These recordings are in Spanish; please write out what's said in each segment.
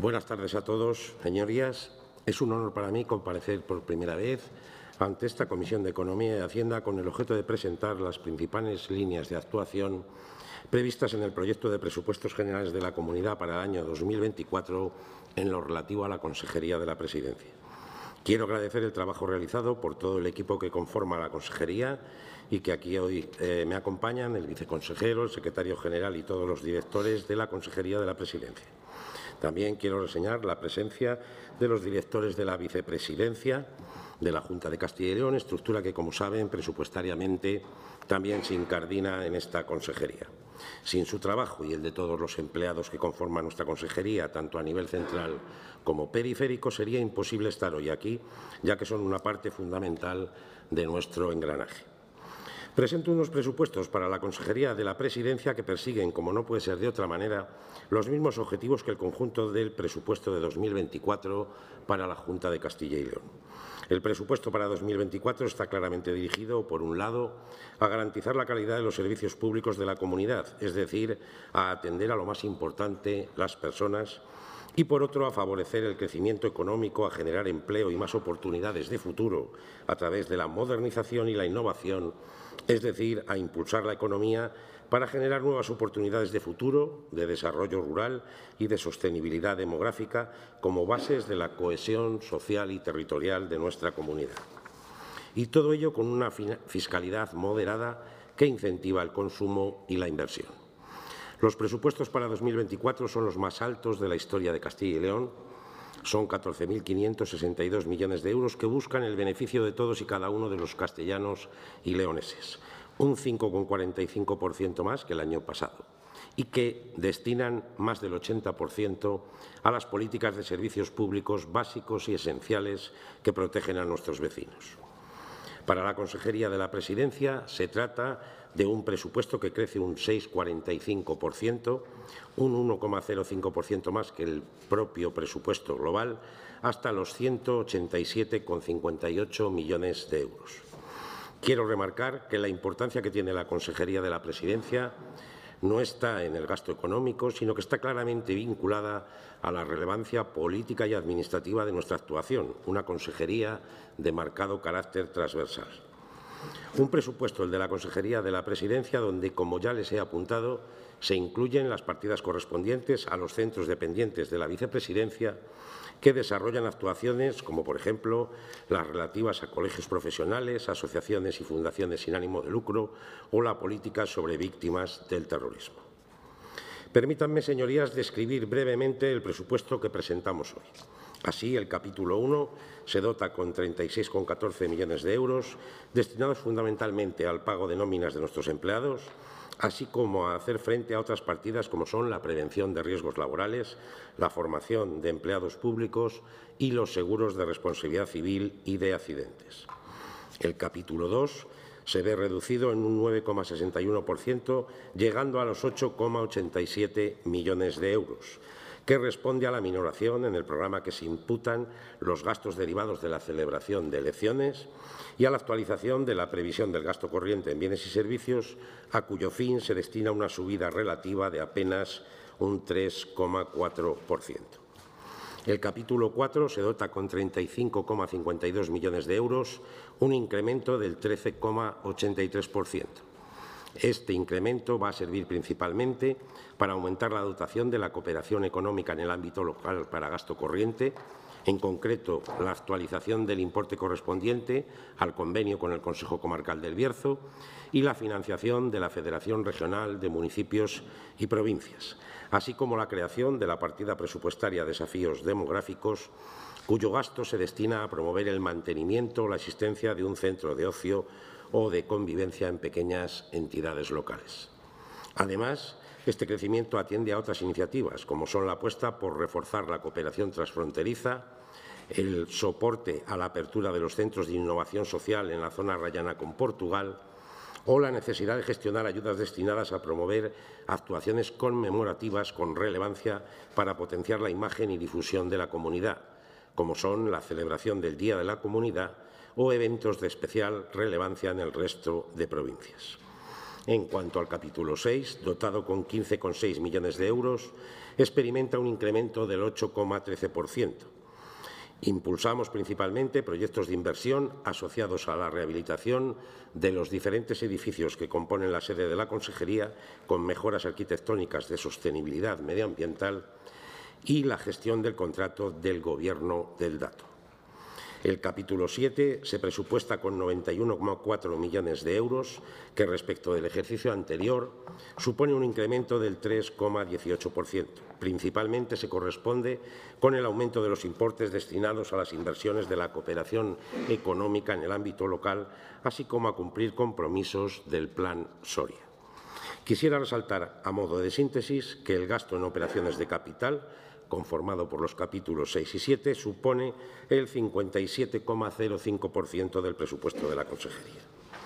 Buenas tardes a todos, señorías. Es un honor para mí comparecer por primera vez ante esta Comisión de Economía y Hacienda con el objeto de presentar las principales líneas de actuación previstas en el proyecto de presupuestos generales de la Comunidad para el año 2024 en lo relativo a la Consejería de la Presidencia. Quiero agradecer el trabajo realizado por todo el equipo que conforma la Consejería y que aquí hoy me acompañan, el viceconsejero, el secretario general y todos los directores de la Consejería de la Presidencia. También quiero reseñar la presencia de los directores de la Vicepresidencia de la Junta de Castilla y León, estructura que, como saben, presupuestariamente también se incardina en esta consejería. Sin su trabajo y el de todos los empleados que conforman nuestra consejería, tanto a nivel central como periférico, sería imposible estar hoy aquí, ya que son una parte fundamental de nuestro engranaje. Presento unos presupuestos para la Consejería de la Presidencia que persiguen, como no puede ser de otra manera, los mismos objetivos que el conjunto del presupuesto de 2024 para la Junta de Castilla y León. El presupuesto para 2024 está claramente dirigido, por un lado, a garantizar la calidad de los servicios públicos de la comunidad, es decir, a atender a lo más importante, las personas, y, por otro, a favorecer el crecimiento económico, a generar empleo y más oportunidades de futuro a través de la modernización y la innovación, es decir, a impulsar la economía para generar nuevas oportunidades de futuro, de desarrollo rural y de sostenibilidad demográfica como bases de la cohesión social y territorial de nuestra comunidad. Y todo ello con una fiscalidad moderada que incentiva el consumo y la inversión. Los presupuestos para 2024 son los más altos de la historia de Castilla y León. Son 14.562 millones de euros que buscan el beneficio de todos y cada uno de los castellanos y leoneses, un 5,45% más que el año pasado, y que destinan más del 80% a las políticas de servicios públicos básicos y esenciales que protegen a nuestros vecinos. Para la Consejería de la Presidencia se trata de un presupuesto que crece un 6,45%, un 1,05% más que el propio presupuesto global, hasta los 187,58 millones de euros. Quiero remarcar que la importancia que tiene la Consejería de la Presidencia no está en el gasto económico, sino que está claramente vinculada a la relevancia política y administrativa de nuestra actuación, una consejería de marcado carácter transversal. Un presupuesto, el de la Consejería de la Presidencia, donde, como ya les he apuntado, se incluyen las partidas correspondientes a los centros dependientes de la Vicepresidencia que desarrollan actuaciones como, por ejemplo, las relativas a colegios profesionales, asociaciones y fundaciones sin ánimo de lucro o la política sobre víctimas del terrorismo. Permítanme, señorías, describir brevemente el presupuesto que presentamos hoy. Así, el capítulo 1 se dota con 36,14 millones de euros, destinados fundamentalmente al pago de nóminas de nuestros empleados, así como a hacer frente a otras partidas como son la prevención de riesgos laborales, la formación de empleados públicos y los seguros de responsabilidad civil y de accidentes. El capítulo 2 se ve reducido en un 9,61%, llegando a los 8,87 millones de euros, que responde a la minoración en el programa que se imputan los gastos derivados de la celebración de elecciones y a la actualización de la previsión del gasto corriente en bienes y servicios, a cuyo fin se destina una subida relativa de apenas un 3,4%. El capítulo 4 se dota con 35,52 millones de euros, un incremento del 13,83%. Este incremento va a servir principalmente para aumentar la dotación de la cooperación económica en el ámbito local para gasto corriente, en concreto la actualización del importe correspondiente al convenio con el Consejo Comarcal del Bierzo y la financiación de la Federación Regional de Municipios y Provincias, así como la creación de la partida presupuestaria Desafíos Demográficos, cuyo gasto se destina a promover el mantenimiento o la existencia de un centro de ocio o de convivencia en pequeñas entidades locales. Además, este crecimiento atiende a otras iniciativas, como son la apuesta por reforzar la cooperación transfronteriza, el soporte a la apertura de los centros de innovación social en la zona rayana con Portugal o la necesidad de gestionar ayudas destinadas a promover actuaciones conmemorativas con relevancia para potenciar la imagen y difusión de la comunidad, como son la celebración del Día de la Comunidad o eventos de especial relevancia en el resto de provincias. En cuanto al capítulo 6, dotado con 15,6 millones de euros, experimenta un incremento del 8,13%. Impulsamos principalmente proyectos de inversión asociados a la rehabilitación de los diferentes edificios que componen la sede de la Consejería, con mejoras arquitectónicas de sostenibilidad medioambiental y la gestión del contrato del Gobierno del dato. El capítulo 7 se presupuesta con 91,4 millones de euros, que respecto del ejercicio anterior supone un incremento del 3,18%. Principalmente se corresponde con el aumento de los importes destinados a las inversiones de la cooperación económica en el ámbito local, así como a cumplir compromisos del Plan Soria. Quisiera resaltar, a modo de síntesis, que el gasto en operaciones de capital, conformado por los capítulos 6 y 7, supone el 57,05% del presupuesto de la Consejería.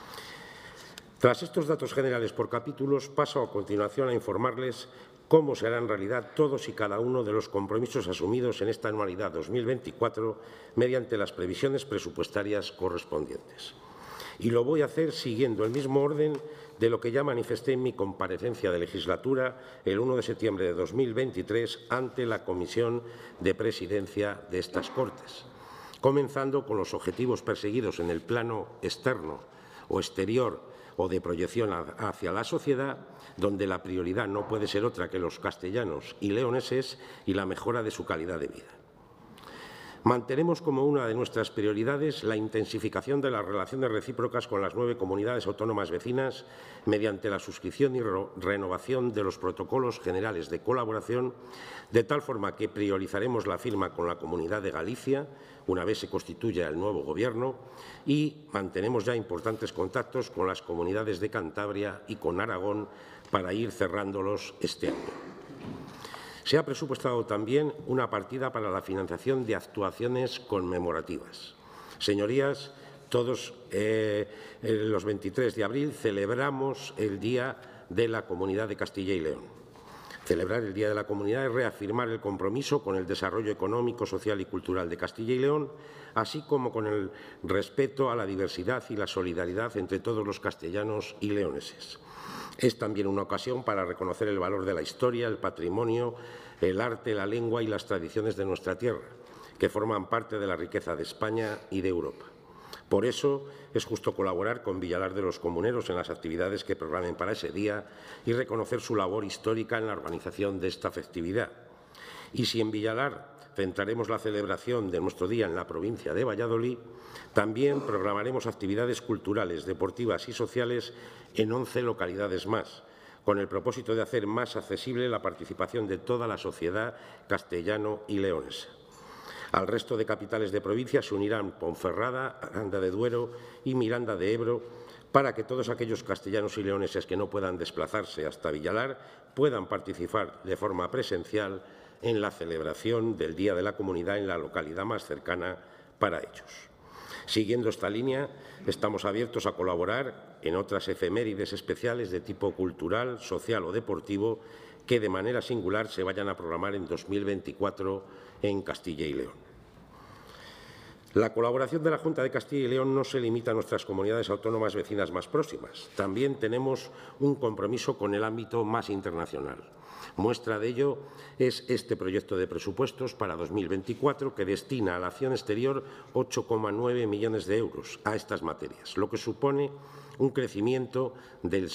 Tras estos datos generales por capítulos, paso a continuación a informarles cómo se harán realidad todos y cada uno de los compromisos asumidos en esta anualidad 2024 mediante las previsiones presupuestarias correspondientes. Y lo voy a hacer siguiendo el mismo orden de lo que ya manifesté en mi comparecencia de legislatura el 1 de septiembre de 2023 ante la Comisión de Presidencia de estas Cortes, comenzando con los objetivos perseguidos en el plano externo o exterior o de proyección hacia la sociedad, donde la prioridad no puede ser otra que los castellanos y leoneses y la mejora de su calidad de vida. Mantenemos como una de nuestras prioridades la intensificación de las relaciones recíprocas con las 9 comunidades autónomas vecinas mediante la suscripción y renovación de los protocolos generales de colaboración, de tal forma que priorizaremos la firma con la Comunidad de Galicia, una vez se constituya el nuevo Gobierno, y mantenemos ya importantes contactos con las comunidades de Cantabria y con Aragón para ir cerrándolos este año. Se ha presupuestado también una partida para la financiación de actuaciones conmemorativas. Señorías, todos los 23 de abril celebramos el Día de la Comunidad de Castilla y León. Celebrar el Día de la Comunidad es reafirmar el compromiso con el desarrollo económico, social y cultural de Castilla y León, así como con el respeto a la diversidad y la solidaridad entre todos los castellanos y leoneses. Es también una ocasión para reconocer el valor de la historia, el patrimonio, el arte, la lengua y las tradiciones de nuestra tierra, que forman parte de la riqueza de España y de Europa. Por eso es justo colaborar con Villalar de los Comuneros en las actividades que programen para ese día y reconocer su labor histórica en la organización de esta festividad. Y si en Villalar centraremos la celebración de nuestro día en la provincia de Valladolid, también programaremos actividades culturales, deportivas y sociales en 11 localidades más, con el propósito de hacer más accesible la participación de toda la sociedad castellano y leonesa. Al resto de capitales de provincia se unirán Ponferrada, Aranda de Duero y Miranda de Ebro, para que todos aquellos castellanos y leoneses que no puedan desplazarse hasta Villalar puedan participar de forma presencial en la celebración del Día de la Comunidad en la localidad más cercana para ellos. Siguiendo esta línea, estamos abiertos a colaborar en otras efemérides especiales de tipo cultural, social o deportivo que de manera singular se vayan a programar en 2024 en Castilla y León. La colaboración de la Junta de Castilla y León no se limita a nuestras comunidades autónomas vecinas más próximas. También tenemos un compromiso con el ámbito más internacional. Muestra de ello es este proyecto de presupuestos para 2024 que destina a la acción exterior 8,9 millones de euros a estas materias, lo que supone un crecimiento del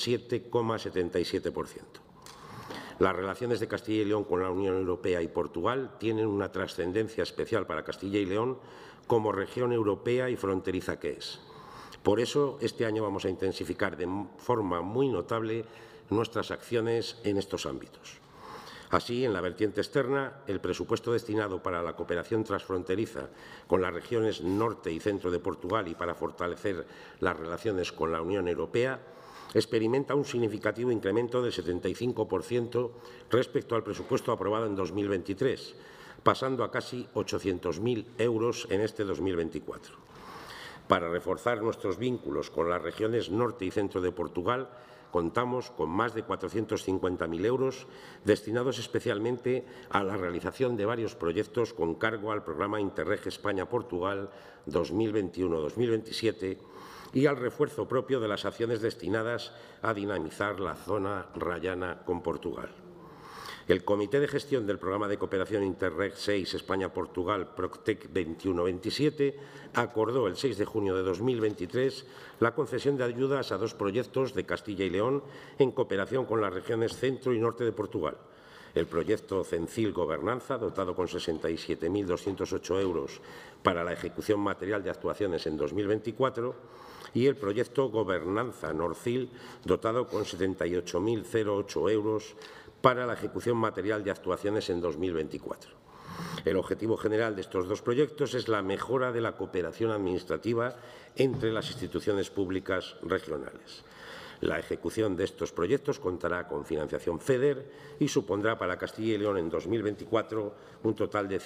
7,77%. Las relaciones de Castilla y León con la Unión Europea y Portugal tienen una trascendencia especial para Castilla y León como región europea y fronteriza que es. Por eso, este año vamos a intensificar de forma muy notable nuestras acciones en estos ámbitos. Así, en la vertiente externa, el presupuesto destinado para la cooperación transfronteriza con las regiones norte y centro de Portugal y para fortalecer las relaciones con la Unión Europea experimenta un significativo incremento del 75% respecto al presupuesto aprobado en 2023, pasando a casi 800.000 euros en este 2024. Para reforzar nuestros vínculos con las regiones norte y centro de Portugal, contamos con más de 450.000 euros destinados especialmente a la realización de varios proyectos con cargo al programa Interreg España-Portugal 2021-2027 y al refuerzo propio de las acciones destinadas a dinamizar la zona rayana con Portugal. El Comité de Gestión del Programa de Cooperación Interreg 6 España-Portugal Proctec 21-27 acordó el 6 de junio de 2023 la concesión de ayudas a 2 proyectos de Castilla y León en cooperación con las regiones centro y norte de Portugal. El proyecto CENCIL Gobernanza, dotado con 67.208 euros para la ejecución material de actuaciones en 2024, y el proyecto Gobernanza Norcil, dotado con 78.008 euros para la ejecución material de actuaciones en 2024. El objetivo general de estos 2 proyectos es la mejora de la cooperación administrativa entre las instituciones públicas regionales. La ejecución de estos proyectos contará con financiación FEDER y supondrá para Castilla y León en 2024 un total de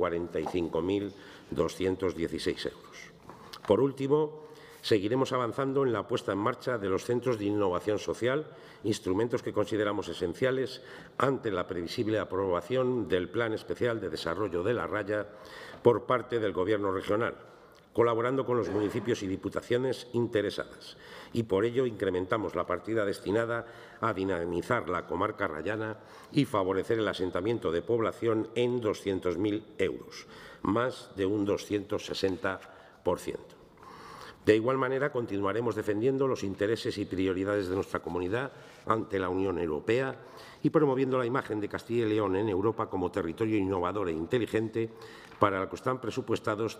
145.216 euros. Por último, seguiremos avanzando en la puesta en marcha de los centros de innovación social, instrumentos que consideramos esenciales ante la previsible aprobación del Plan Especial de Desarrollo de la Raya por parte del Gobierno regional, colaborando con los municipios y diputaciones interesadas. Y por ello incrementamos la partida destinada a dinamizar la comarca rayana y favorecer el asentamiento de población en 200.000 euros, más de un 260%. De igual manera, continuaremos defendiendo los intereses y prioridades de nuestra comunidad ante la Unión Europea y promoviendo la imagen de Castilla y León en Europa como territorio innovador e inteligente, para el que están presupuestados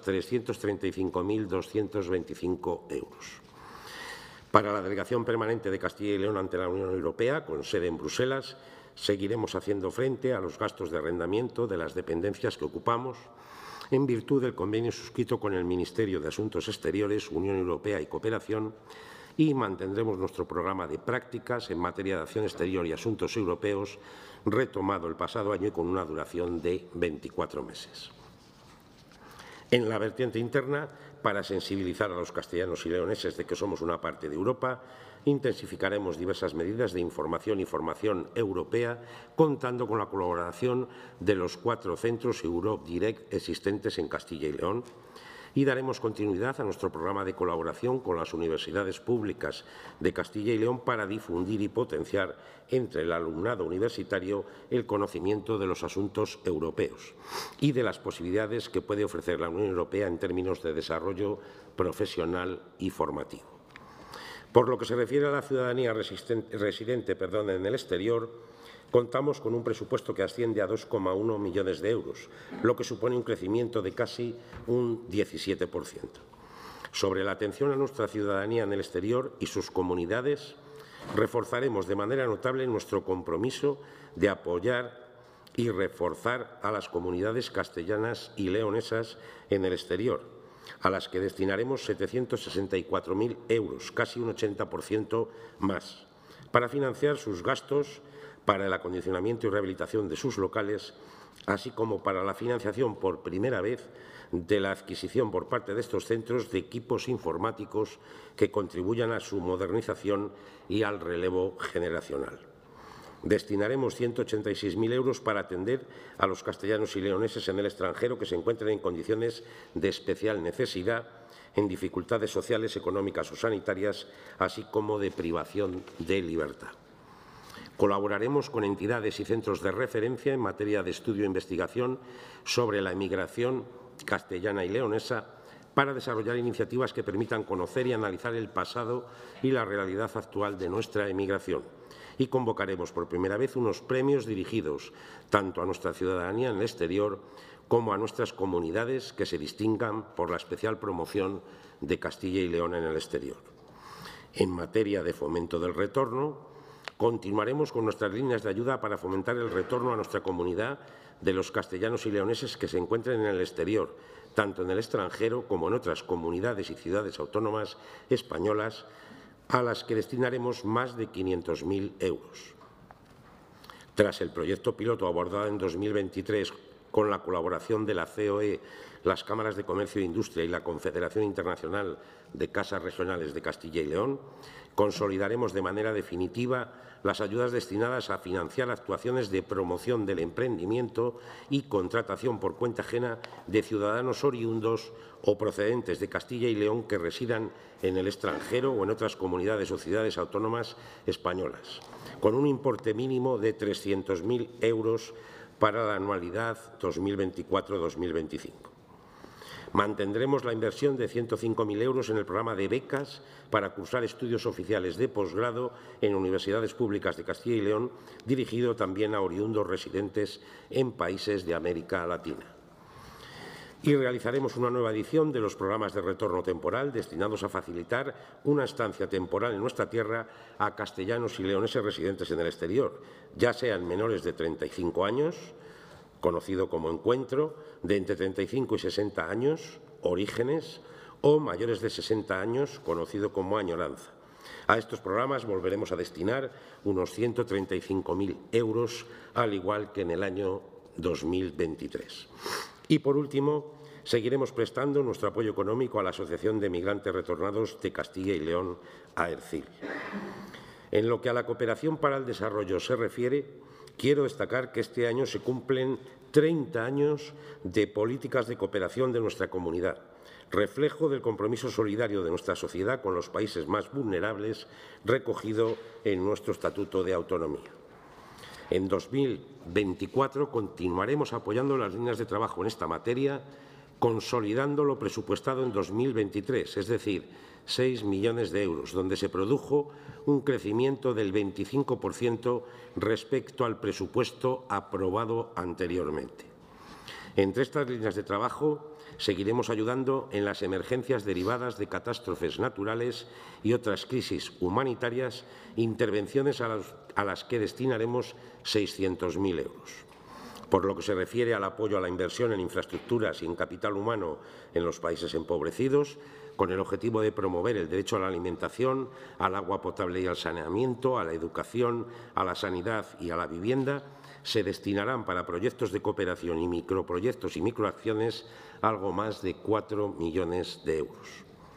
335.225 euros. Para la Delegación Permanente de Castilla y León ante la Unión Europea, con sede en Bruselas, seguiremos haciendo frente a los gastos de arrendamiento de las dependencias que ocupamos, en virtud del convenio suscrito con el Ministerio de Asuntos Exteriores, Unión Europea y Cooperación, y mantendremos nuestro programa de prácticas en materia de acción exterior y asuntos europeos, retomado el pasado año y con una duración de 24 meses. En la vertiente interna, para sensibilizar a los castellanos y leoneses de que somos una parte de Europa, intensificaremos diversas medidas de información y formación europea, contando con la colaboración de los 4 centros Europe Direct existentes en Castilla y León, y daremos continuidad a nuestro programa de colaboración con las universidades públicas de Castilla y León para difundir y potenciar entre el alumnado universitario el conocimiento de los asuntos europeos y de las posibilidades que puede ofrecer la Unión Europea en términos de desarrollo profesional y formativo. Por lo que se refiere a la ciudadanía residente en el exterior, contamos con un presupuesto que asciende a 2,1 millones de euros, lo que supone un crecimiento de casi un 17%. Sobre la atención a nuestra ciudadanía en el exterior y sus comunidades, reforzaremos de manera notable nuestro compromiso de apoyar y reforzar a las comunidades castellanas y leonesas en el exterior, a las que destinaremos 764.000 euros, casi un 80% más, para financiar sus gastos para el acondicionamiento y rehabilitación de sus locales, así como para la financiación por primera vez de la adquisición por parte de estos centros de equipos informáticos que contribuyan a su modernización y al relevo generacional. Destinaremos 186.000 euros para atender a los castellanos y leoneses en el extranjero que se encuentren en condiciones de especial necesidad, en dificultades sociales, económicas o sanitarias, así como de privación de libertad. Colaboraremos con entidades y centros de referencia en materia de estudio e investigación sobre la emigración castellana y leonesa para desarrollar iniciativas que permitan conocer y analizar el pasado y la realidad actual de nuestra emigración. Y convocaremos por primera vez unos premios dirigidos tanto a nuestra ciudadanía en el exterior como a nuestras comunidades que se distingan por la especial promoción de Castilla y León en el exterior. En materia de fomento del retorno, continuaremos con nuestras líneas de ayuda para fomentar el retorno a nuestra comunidad de los castellanos y leoneses que se encuentren en el exterior, tanto en el extranjero como en otras comunidades y ciudades autónomas españolas, a las que destinaremos más de 500.000 euros. Tras el proyecto piloto abordado en 2023 con la colaboración de la COE, las Cámaras de Comercio e Industria y la Confederación Internacional de Casas Regionales de Castilla y León, consolidaremos de manera definitiva las ayudas destinadas a financiar actuaciones de promoción del emprendimiento y contratación por cuenta ajena de ciudadanos oriundos o procedentes de Castilla y León que residan en el extranjero o en otras comunidades o ciudades autónomas españolas, con un importe mínimo de 300.000 euros para la anualidad 2024-2025. Mantendremos la inversión de 105.000 euros en el programa de becas para cursar estudios oficiales de posgrado en universidades públicas de Castilla y León, dirigido también a oriundos residentes en países de América Latina. Y realizaremos una nueva edición de los programas de retorno temporal destinados a facilitar una estancia temporal en nuestra tierra a castellanos y leoneses residentes en el exterior, ya sean menores de 35 años, conocido como Encuentro, de entre 35 y 60 años, Orígenes, o mayores de 60 años, conocido como Añoranza. A estos programas volveremos a destinar unos 135.000 euros, al igual que en el año 2023. Y, por último, seguiremos prestando nuestro apoyo económico a la Asociación de Migrantes Retornados de Castilla y León, AERCIL. En lo que a la cooperación para el desarrollo se refiere, quiero destacar que este año se cumplen 30 años de políticas de cooperación de nuestra comunidad, reflejo del compromiso solidario de nuestra sociedad con los países más vulnerables recogido en nuestro Estatuto de Autonomía. En 2024 continuaremos apoyando las líneas de trabajo en esta materia, consolidando lo presupuestado en 2023, es decir, 6 millones de euros, donde se produjo un crecimiento del 25% respecto al presupuesto aprobado anteriormente. Entre estas líneas de trabajo seguiremos ayudando en las emergencias derivadas de catástrofes naturales y otras crisis humanitarias, intervenciones a las que destinaremos 600.000 euros. Por lo que se refiere al apoyo a la inversión en infraestructuras y en capital humano en los países empobrecidos, con el objetivo de promover el derecho a la alimentación, al agua potable y al saneamiento, a la educación, a la sanidad y a la vivienda, se destinarán para proyectos de cooperación y microproyectos y microacciones algo más de 4 millones de euros.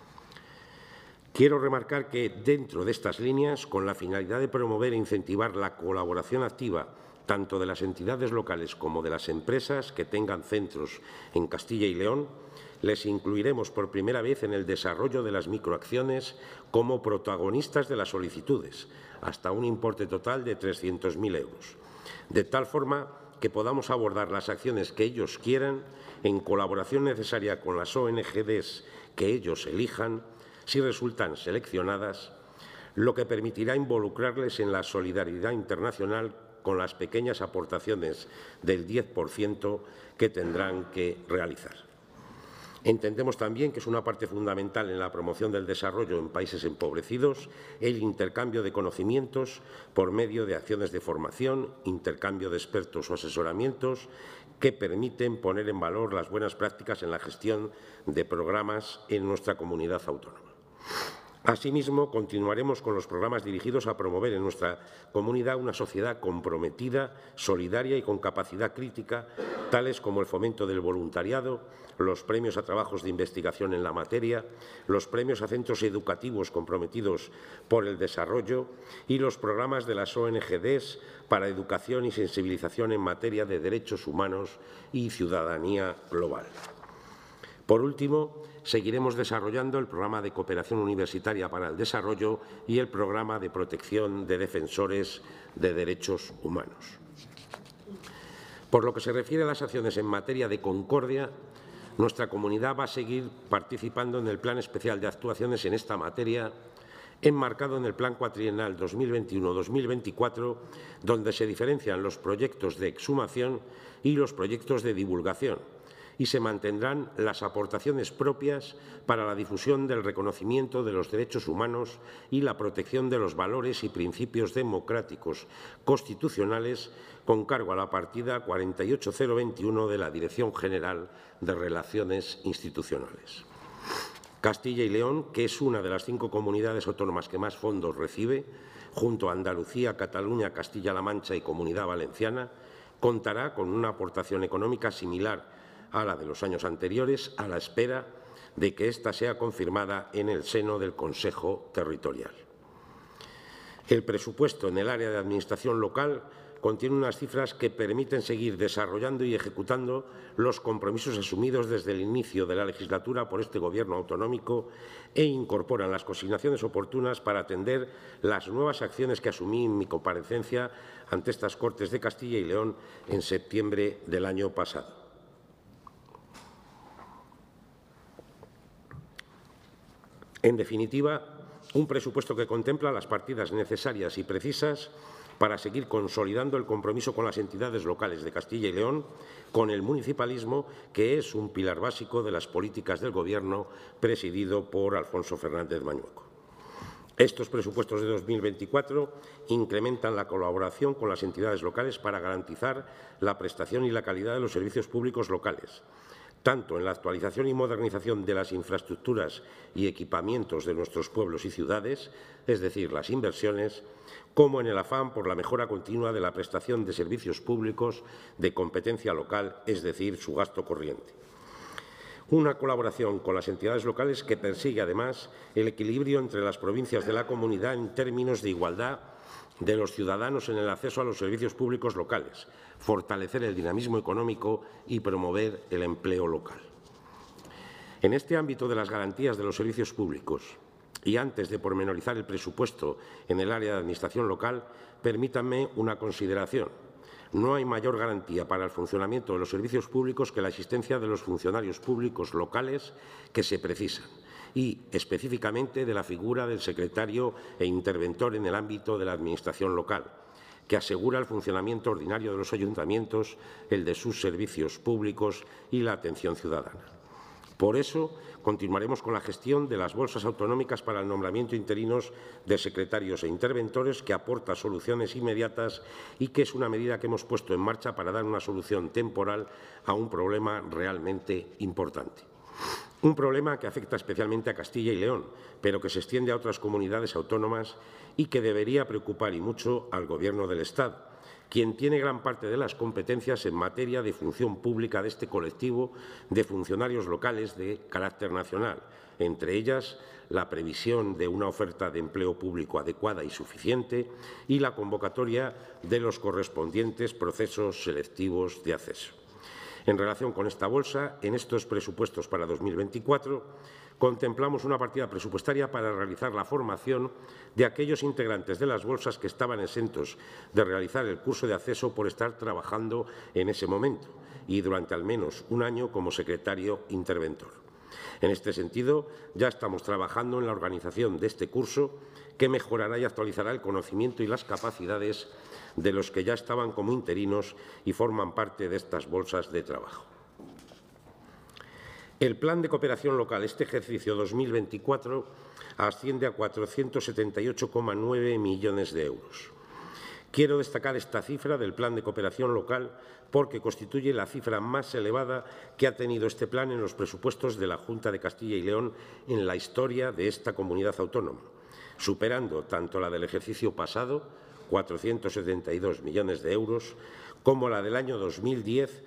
Quiero remarcar que, dentro de estas líneas, con la finalidad de promover e incentivar la colaboración activa tanto de las entidades locales como de las empresas que tengan centros en Castilla y León, les incluiremos por primera vez en el desarrollo de las microacciones como protagonistas de las solicitudes, hasta un importe total de 300.000 euros, de tal forma que podamos abordar las acciones que ellos quieran en colaboración necesaria con las ONGs que ellos elijan, si resultan seleccionadas, lo que permitirá involucrarles en la solidaridad internacional con las pequeñas aportaciones del 10% que tendrán que realizar. Entendemos también que es una parte fundamental en la promoción del desarrollo en países empobrecidos el intercambio de conocimientos por medio de acciones de formación, intercambio de expertos o asesoramientos que permiten poner en valor las buenas prácticas en la gestión de programas en nuestra comunidad autónoma. Asimismo, continuaremos con los programas dirigidos a promover en nuestra comunidad una sociedad comprometida, solidaria y con capacidad crítica, tales como el fomento del voluntariado, los premios a trabajos de investigación en la materia, los premios a centros educativos comprometidos por el desarrollo y los programas de las ONGs para educación y sensibilización en materia de derechos humanos y ciudadanía global. Por último, seguiremos desarrollando el programa de cooperación universitaria para el desarrollo y el programa de protección de defensores de derechos humanos. Por lo que se refiere a las acciones en materia de concordia, nuestra comunidad va a seguir participando en el Plan Especial de Actuaciones en esta materia, enmarcado en el Plan Cuatrienal 2021-2024, donde se diferencian los proyectos de exhumación y los proyectos de divulgación, y se mantendrán las aportaciones propias para la difusión del reconocimiento de los derechos humanos y la protección de los valores y principios democráticos constitucionales con cargo a la partida 48021 de la Dirección General de Relaciones Institucionales. Castilla y León, que es una de las 5 comunidades autónomas que más fondos recibe, junto a Andalucía, Cataluña, Castilla-La Mancha y Comunidad Valenciana, contará con una aportación económica similar a la de los años anteriores, a la espera de que ésta sea confirmada en el seno del Consejo Territorial. El presupuesto en el área de administración local contiene unas cifras que permiten seguir desarrollando y ejecutando los compromisos asumidos desde el inicio de la legislatura por este Gobierno autonómico e incorporan las consignaciones oportunas para atender las nuevas acciones que asumí en mi comparecencia ante estas Cortes de Castilla y León en septiembre del año pasado. En definitiva, un presupuesto que contempla las partidas necesarias y precisas para seguir consolidando el compromiso con las entidades locales de Castilla y León, con el municipalismo, que es un pilar básico de las políticas del Gobierno presidido por Alfonso Fernández Mañueco. Estos presupuestos de 2024 incrementan la colaboración con las entidades locales para garantizar la prestación y la calidad de los servicios públicos locales, tanto en la actualización y modernización de las infraestructuras y equipamientos de nuestros pueblos y ciudades, es decir, las inversiones, como en el afán por la mejora continua de la prestación de servicios públicos de competencia local, es decir, su gasto corriente. Una colaboración con las entidades locales que persigue, además, el equilibrio entre las provincias de la comunidad en términos de igualdad de los ciudadanos en el acceso a los servicios públicos locales, fortalecer el dinamismo económico y promover el empleo local. En este ámbito de las garantías de los servicios públicos, y antes de pormenorizar el presupuesto en el área de administración local, permítanme una consideración. No hay mayor garantía para el funcionamiento de los servicios públicos que la existencia de los funcionarios públicos locales que se precisan y, específicamente, de la figura del secretario e interventor en el ámbito de la administración local, que asegura el funcionamiento ordinario de los ayuntamientos, el de sus servicios públicos y la atención ciudadana. Por eso, continuaremos con la gestión de las bolsas autonómicas para el nombramiento interinos de secretarios e interventores, que aporta soluciones inmediatas y que es una medida que hemos puesto en marcha para dar una solución temporal a un problema realmente importante. Un problema que afecta especialmente a Castilla y León, pero que se extiende a otras comunidades autónomas y que debería preocupar y mucho al Gobierno del Estado, quien tiene gran parte de las competencias en materia de función pública de este colectivo de funcionarios locales de carácter nacional, entre ellas la previsión de una oferta de empleo público adecuada y suficiente y la convocatoria de los correspondientes procesos selectivos de acceso. En relación con esta bolsa, en estos presupuestos para 2024 contemplamos una partida presupuestaria para realizar la formación de aquellos integrantes de las bolsas que estaban exentos de realizar el curso de acceso por estar trabajando en ese momento y durante al menos un año como secretario interventor. En este sentido, ya estamos trabajando en la organización de este curso que mejorará y actualizará el conocimiento y las capacidades de los que ya estaban como interinos y forman parte de estas bolsas de trabajo. El Plan de Cooperación Local este ejercicio 2024 asciende a 478,9 millones de euros. Quiero destacar esta cifra del Plan de Cooperación Local porque constituye la cifra más elevada que ha tenido este plan en los presupuestos de la Junta de Castilla y León en la historia de esta comunidad autónoma, superando tanto la del ejercicio pasado, 472 millones de euros, como la del año 2010,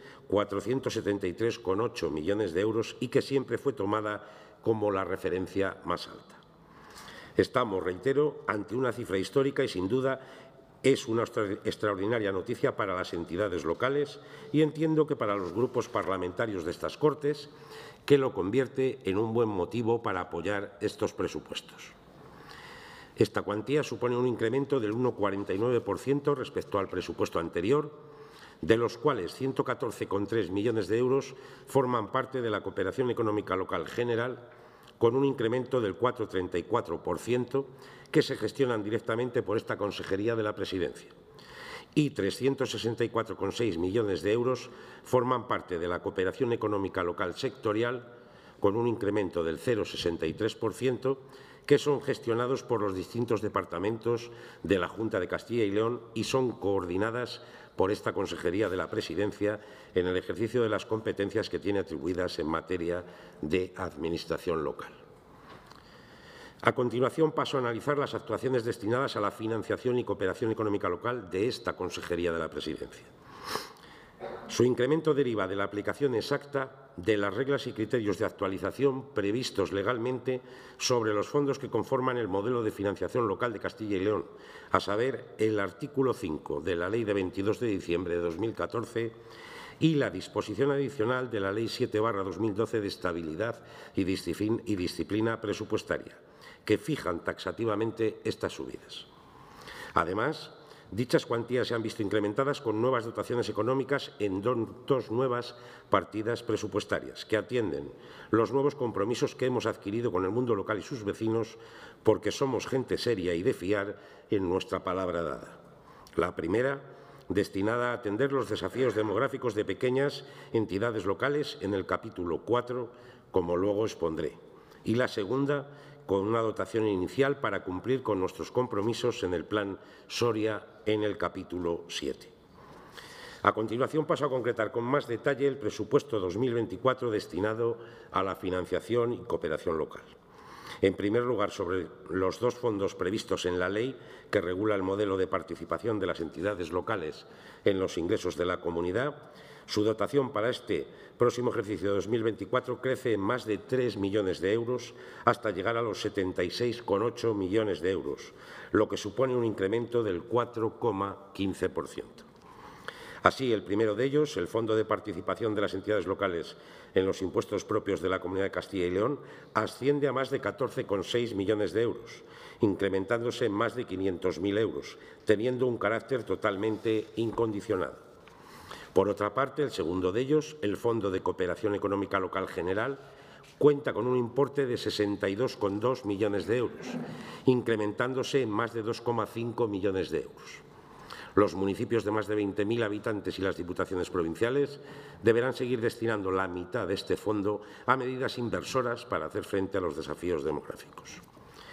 473,8 millones de euros y que siempre fue tomada como la referencia más alta. Estamos, reitero, ante una cifra histórica y, sin duda, es una extraordinaria noticia para las entidades locales y entiendo que para los grupos parlamentarios de estas Cortes, que lo convierte en un buen motivo para apoyar estos presupuestos. Esta cuantía supone un incremento del 1,49% respecto al presupuesto anterior, de los cuales 114,3 millones de euros forman parte de la cooperación económica local general, con un incremento del 4,34% que se gestionan directamente por esta Consejería de la Presidencia. Y 364,6 millones de euros forman parte de la cooperación económica local sectorial, con un incremento del 0,63%, que son gestionados por los distintos departamentos de la Junta de Castilla y León y son coordinadas por esta Consejería de la Presidencia en el ejercicio de las competencias que tiene atribuidas en materia de administración local. A continuación, paso a analizar las actuaciones destinadas a la financiación y cooperación económica local de esta Consejería de la Presidencia. Su incremento deriva de la aplicación exacta de las reglas y criterios de actualización previstos legalmente sobre los fondos que conforman el modelo de financiación local de Castilla y León, a saber, el artículo 5 de la Ley de 22 de diciembre de 2014 y la disposición adicional de la Ley 7/2012 de Estabilidad y Disciplina Presupuestaria, que fijan taxativamente estas subidas. Además, dichas cuantías se han visto incrementadas con nuevas dotaciones económicas en dos nuevas partidas presupuestarias que atienden los nuevos compromisos que hemos adquirido con el mundo local y sus vecinos, porque somos gente seria y de fiar en nuestra palabra dada. La primera, destinada a atender los desafíos demográficos de pequeñas entidades locales en el capítulo 4, como luego expondré. Y la segunda, con una dotación inicial para cumplir con nuestros compromisos en el Plan Soria en el capítulo 7. A continuación paso a concretar con más detalle el presupuesto 2024 destinado a la financiación y cooperación local. En primer lugar, sobre los dos fondos previstos en la ley que regula el modelo de participación de las entidades locales en los ingresos de la comunidad, su dotación para este próximo ejercicio de 2024 crece en más de 3 millones de euros hasta llegar a los 76,8 millones de euros, lo que supone un incremento del 4,15%. Así, el primero de ellos, el Fondo de Participación de las Entidades Locales en los Impuestos Propios de la Comunidad de Castilla y León, asciende a más de 14,6 millones de euros, incrementándose en más de 500.000 euros, teniendo un carácter totalmente incondicionado. Por otra parte, el segundo de ellos, el Fondo de Cooperación Económica Local General, cuenta con un importe de 62,2 millones de euros, incrementándose en más de 2,5 millones de euros. Los municipios de más de 20.000 habitantes y las diputaciones provinciales deberán seguir destinando la mitad de este fondo a medidas inversoras para hacer frente a los desafíos demográficos.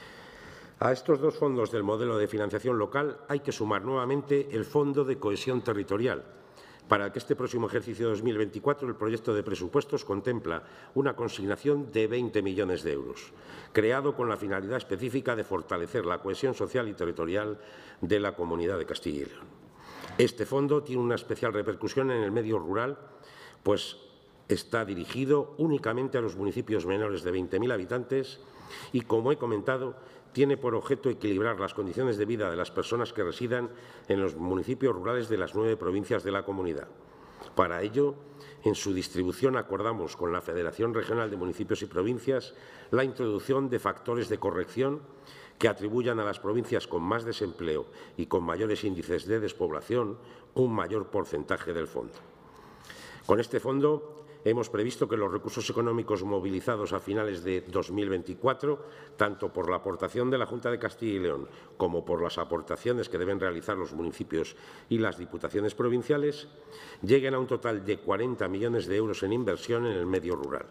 A estos dos fondos del modelo de financiación local hay que sumar nuevamente el Fondo de Cohesión Territorial, para que este próximo ejercicio 2024 el proyecto de presupuestos contempla una consignación de 20 millones de euros, creado con la finalidad específica de fortalecer la cohesión social y territorial de la Comunidad de Castilla y León. Este fondo tiene una especial repercusión en el medio rural, pues está dirigido únicamente a los municipios menores de 20.000 habitantes y, como he comentado, tiene por objeto equilibrar las condiciones de vida de las personas que residan en los municipios rurales de las 9 provincias de la comunidad. Para ello, en su distribución acordamos con la Federación Regional de Municipios y Provincias la introducción de factores de corrección que atribuyan a las provincias con más desempleo y con mayores índices de despoblación un mayor porcentaje del fondo. Con este fondo hemos previsto que los recursos económicos movilizados a finales de 2024, tanto por la aportación de la Junta de Castilla y León como por las aportaciones que deben realizar los municipios y las diputaciones provinciales, lleguen a un total de 40 millones de euros en inversión en el medio rural.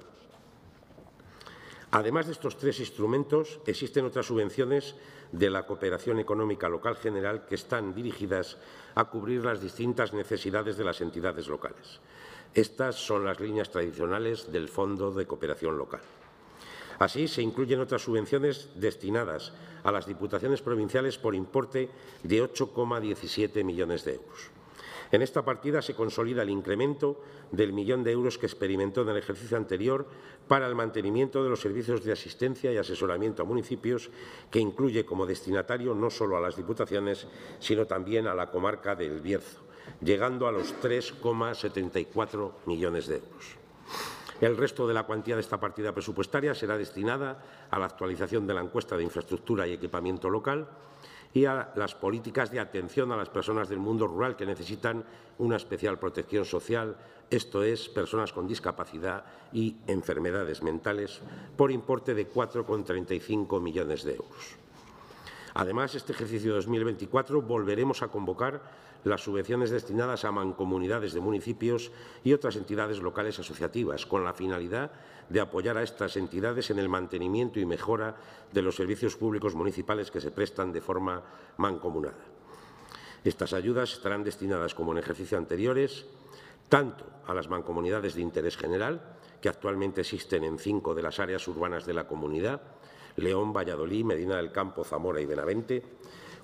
Además de estos tres instrumentos, existen otras subvenciones de la cooperación económica local general que están dirigidas a cubrir las distintas necesidades de las entidades locales. Estas son las líneas tradicionales del Fondo de Cooperación Local. Así, se incluyen otras subvenciones destinadas a las diputaciones provinciales por importe de 8,17 millones de euros. En esta partida se consolida el incremento del millón de euros que experimentó en el ejercicio anterior para el mantenimiento de los servicios de asistencia y asesoramiento a municipios, que incluye como destinatario no solo a las diputaciones, sino también a la comarca del Bierzo, llegando a los 3,74 millones de euros. El resto de la cuantía de esta partida presupuestaria será destinada a la actualización de la encuesta de infraestructura y equipamiento local y a las políticas de atención a las personas del mundo rural que necesitan una especial protección social, esto es, personas con discapacidad y enfermedades mentales, por importe de 4,35 millones de euros. Además, este ejercicio 2024 volveremos a convocar las subvenciones destinadas a mancomunidades de municipios y otras entidades locales asociativas, con la finalidad de apoyar a estas entidades en el mantenimiento y mejora de los servicios públicos municipales que se prestan de forma mancomunada. Estas ayudas estarán destinadas, como en ejercicios anteriores, tanto a las mancomunidades de interés general, que actualmente existen en 5 de las áreas urbanas de la comunidad, León, Valladolid, Medina del Campo, Zamora y Benavente,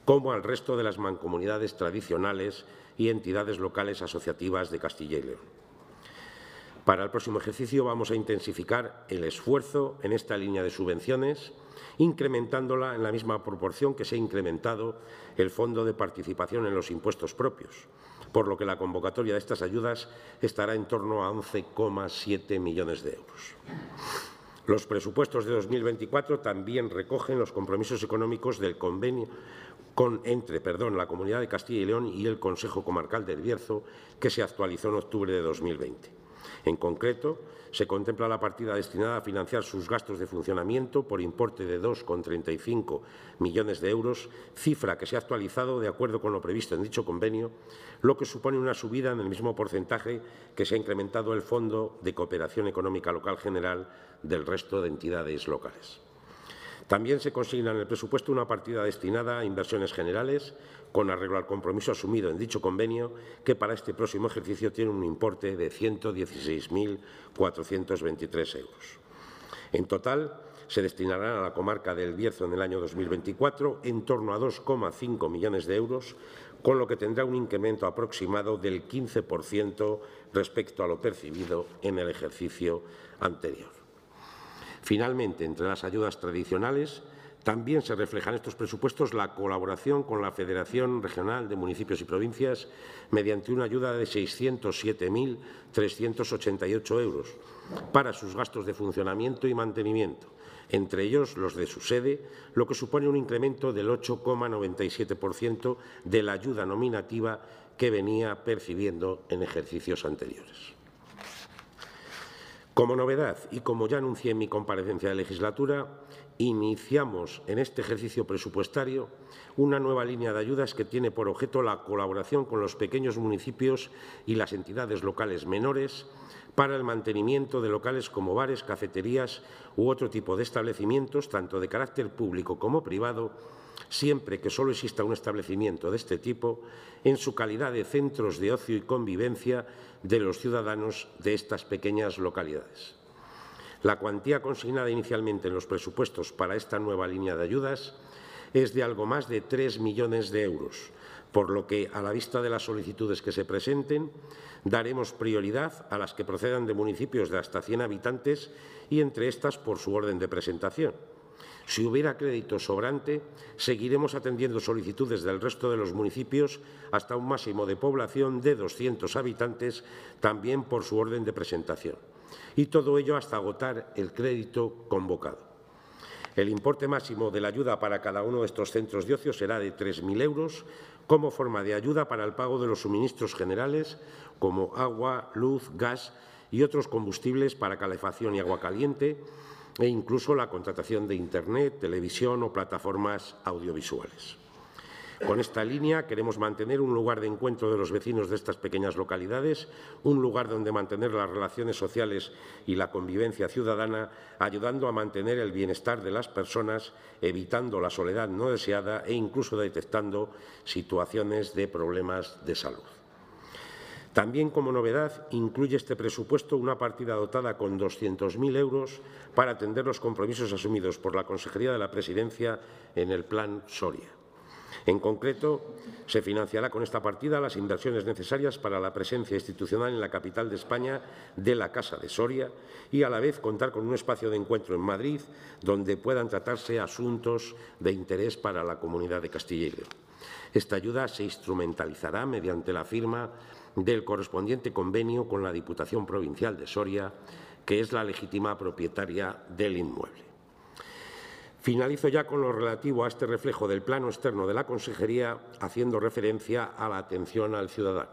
como al resto de las mancomunidades tradicionales y entidades locales asociativas de Castilla y León. Para el próximo ejercicio vamos a intensificar el esfuerzo en esta línea de subvenciones, incrementándola en la misma proporción que se ha incrementado el Fondo de Participación en los Impuestos Propios, por lo que la convocatoria de estas ayudas estará en torno a 11,7 millones de euros. Los presupuestos de 2024 también recogen los compromisos económicos del convenio entre la Comunidad de Castilla y León y el Consejo Comarcal del Bierzo, que se actualizó en octubre de 2020. En concreto, se contempla la partida destinada a financiar sus gastos de funcionamiento por importe de 2,35 millones de euros, cifra que se ha actualizado de acuerdo con lo previsto en dicho convenio, lo que supone una subida en el mismo porcentaje que se ha incrementado el Fondo de Cooperación Económica Local General del resto de entidades locales. También se consigna en el presupuesto una partida destinada a inversiones generales, con arreglo al compromiso asumido en dicho convenio, que para este próximo ejercicio tiene un importe de 116.423 euros. En total, se destinarán a la comarca del Bierzo en el año 2024 en torno a 2,5 millones de euros, con lo que tendrá un incremento aproximado del 15% respecto a lo percibido en el ejercicio anterior. Finalmente, entre las ayudas tradicionales, también se refleja en estos presupuestos la colaboración con la Federación Regional de Municipios y Provincias mediante una ayuda de 607.388 euros para sus gastos de funcionamiento y mantenimiento, entre ellos los de su sede, lo que supone un incremento del 8,97% de la ayuda nominativa que venía percibiendo en ejercicios anteriores. Como novedad, y como ya anuncié en mi comparecencia de legislatura, iniciamos en este ejercicio presupuestario una nueva línea de ayudas que tiene por objeto la colaboración con los pequeños municipios y las entidades locales menores para el mantenimiento de locales como bares, cafeterías u otro tipo de establecimientos, tanto de carácter público como privado, siempre que solo exista un establecimiento de este tipo, en su calidad de centros de ocio y convivencia de los ciudadanos de estas pequeñas localidades. La cuantía consignada inicialmente en los presupuestos para esta nueva línea de ayudas es de algo más de 3 millones de euros, por lo que, a la vista de las solicitudes que se presenten, daremos prioridad a las que procedan de municipios de hasta 100 habitantes y, entre estas, por su orden de presentación. Si hubiera crédito sobrante, seguiremos atendiendo solicitudes del resto de los municipios hasta un máximo de población de 200 habitantes, también por su orden de presentación. Y todo ello hasta agotar el crédito convocado. El importe máximo de la ayuda para cada uno de estos centros de ocio será de 3.000 euros como forma de ayuda para el pago de los suministros generales como agua, luz, gas y otros combustibles para calefacción y agua caliente, e incluso la contratación de Internet, televisión o plataformas audiovisuales. Con esta línea queremos mantener un lugar de encuentro de los vecinos de estas pequeñas localidades, un lugar donde mantener las relaciones sociales y la convivencia ciudadana, ayudando a mantener el bienestar de las personas, evitando la soledad no deseada e incluso detectando situaciones de problemas de salud. También, como novedad, incluye este presupuesto una partida dotada con 200.000 euros para atender los compromisos asumidos por la Consejería de la Presidencia en el Plan Soria. En concreto, se financiará con esta partida las inversiones necesarias para la presencia institucional en la capital de España de la Casa de Soria y, a la vez, contar con un espacio de encuentro en Madrid donde puedan tratarse asuntos de interés para la Comunidad de Castilla y León. Esta ayuda se instrumentalizará mediante la firma del correspondiente convenio con la Diputación Provincial de Soria, que es la legítima propietaria del inmueble. Finalizo ya con lo relativo a este reflejo del plano externo de la Consejería, haciendo referencia a la atención al ciudadano.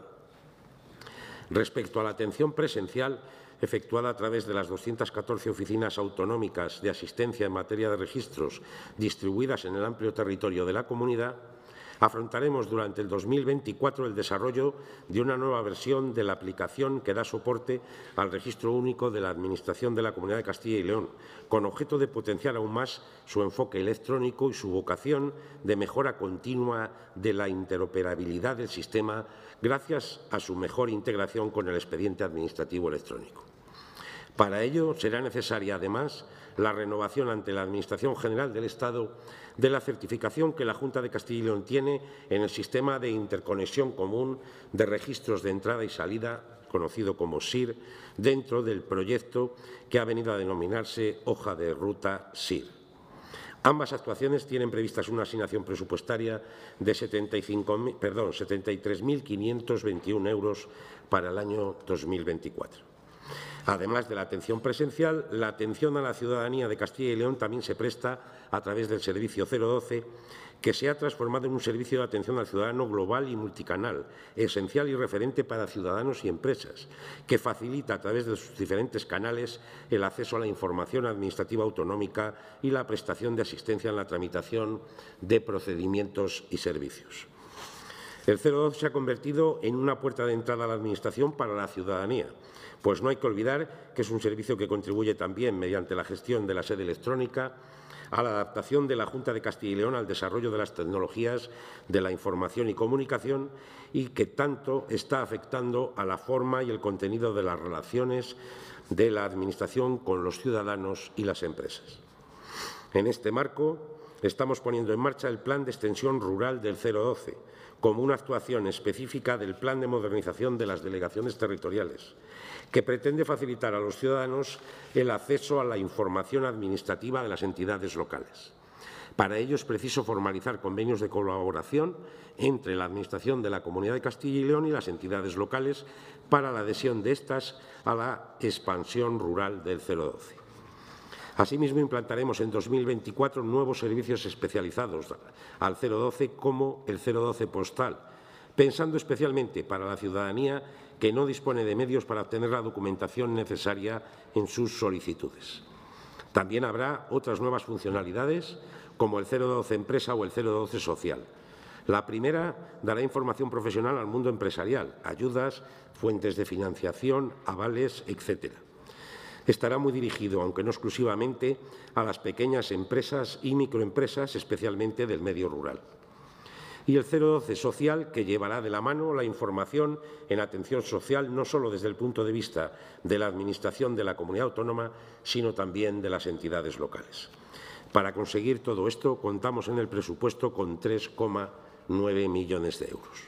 Respecto a la atención presencial, efectuada a través de las 214 oficinas autonómicas de asistencia en materia de registros distribuidas en el amplio territorio de la comunidad, afrontaremos durante el 2024 el desarrollo de una nueva versión de la aplicación que da soporte al Registro Único de la Administración de la Comunidad de Castilla y León, con objeto de potenciar aún más su enfoque electrónico y su vocación de mejora continua de la interoperabilidad del sistema gracias a su mejor integración con el expediente administrativo electrónico. Para ello será necesaria, además, la renovación ante la Administración General del Estado de la certificación que la Junta de Castilla y León tiene en el Sistema de Interconexión Común de Registros de Entrada y Salida, conocido como SIR, dentro del proyecto que ha venido a denominarse Hoja de Ruta SIR. Ambas actuaciones tienen previstas una asignación presupuestaria de 73.521 euros para el año 2024. Además de la atención presencial, la atención a la ciudadanía de Castilla y León también se presta a través del servicio 012, que se ha transformado en un servicio de atención al ciudadano global y multicanal, esencial y referente para ciudadanos y empresas, que facilita a través de sus diferentes canales el acceso a la información administrativa autonómica y la prestación de asistencia en la tramitación de procedimientos y servicios. El 012 se ha convertido en una puerta de entrada a la Administración para la ciudadanía, pues no hay que olvidar que es un servicio que contribuye también, mediante la gestión de la sede electrónica, a la adaptación de la Junta de Castilla y León al desarrollo de las tecnologías de la información y comunicación y que tanto está afectando a la forma y el contenido de las relaciones de la Administración con los ciudadanos y las empresas. En este marco, estamos poniendo en marcha el Plan de Extensión Rural del 012, como una actuación específica del Plan de Modernización de las Delegaciones Territoriales, que pretende facilitar a los ciudadanos el acceso a la información administrativa de las entidades locales. Para ello es preciso formalizar convenios de colaboración entre la Administración de la Comunidad de Castilla y León y las entidades locales para la adhesión de estas a la expansión rural del 012. Asimismo, implantaremos en 2024 nuevos servicios especializados al 012 como el 012 postal, pensando especialmente para la ciudadanía que no dispone de medios para obtener la documentación necesaria en sus solicitudes. También habrá otras nuevas funcionalidades como el 012 Empresa o el 012 Social. La primera dará información profesional al mundo empresarial, ayudas, fuentes de financiación, avales, etcétera. Estará muy dirigido, aunque no exclusivamente, a las pequeñas empresas y microempresas, especialmente del medio rural. Y el 012 Social, que llevará de la mano la información en atención social, no solo desde el punto de vista de la Administración de la Comunidad Autónoma, sino también de las entidades locales. Para conseguir todo esto, contamos en el presupuesto con 3,9 millones de euros.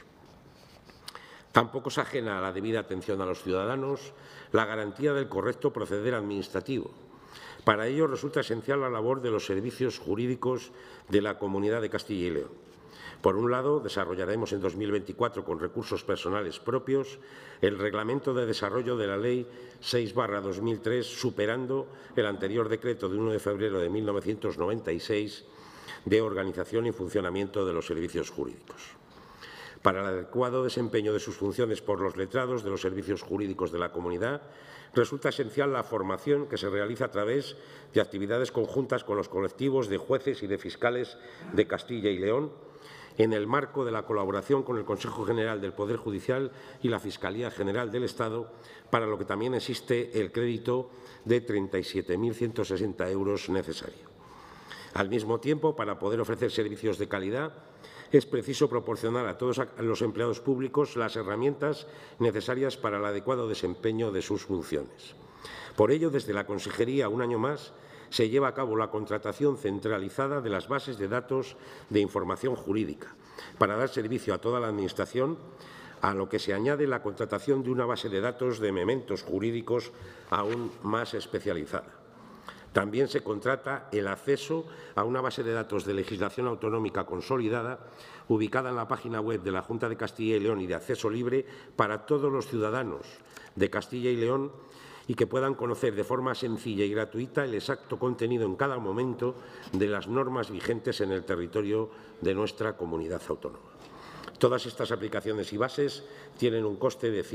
Tampoco es ajena a la debida atención a los ciudadanos la garantía del correcto proceder administrativo. Para ello resulta esencial la labor de los servicios jurídicos de la Comunidad de Castilla y León. Por un lado, desarrollaremos en 2024, con recursos personales propios, el Reglamento de Desarrollo de la Ley 6/2003, superando el anterior decreto de 1 de febrero de 1996 de organización y funcionamiento de los servicios jurídicos. Para el adecuado desempeño de sus funciones por los letrados de los servicios jurídicos de la comunidad, resulta esencial la formación que se realiza a través de actividades conjuntas con los colectivos de jueces y de fiscales de Castilla y León, en el marco de la colaboración con el Consejo General del Poder Judicial y la Fiscalía General del Estado, para lo que también existe el crédito de 37.160 euros necesario. Al mismo tiempo, para poder ofrecer servicios de calidad, es preciso proporcionar a todos los empleados públicos las herramientas necesarias para el adecuado desempeño de sus funciones. Por ello, desde la Consejería, un año más, se lleva a cabo la contratación centralizada de las bases de datos de información jurídica para dar servicio a toda la Administración, a lo que se añade la contratación de una base de datos de mementos jurídicos aún más especializada. También se contrata el acceso a una base de datos de legislación autonómica consolidada ubicada en la página web de la Junta de Castilla y León y de acceso libre para todos los ciudadanos de Castilla y León y que puedan conocer de forma sencilla y gratuita el exacto contenido en cada momento de las normas vigentes en el territorio de nuestra comunidad autónoma. Todas estas aplicaciones y bases tienen un coste de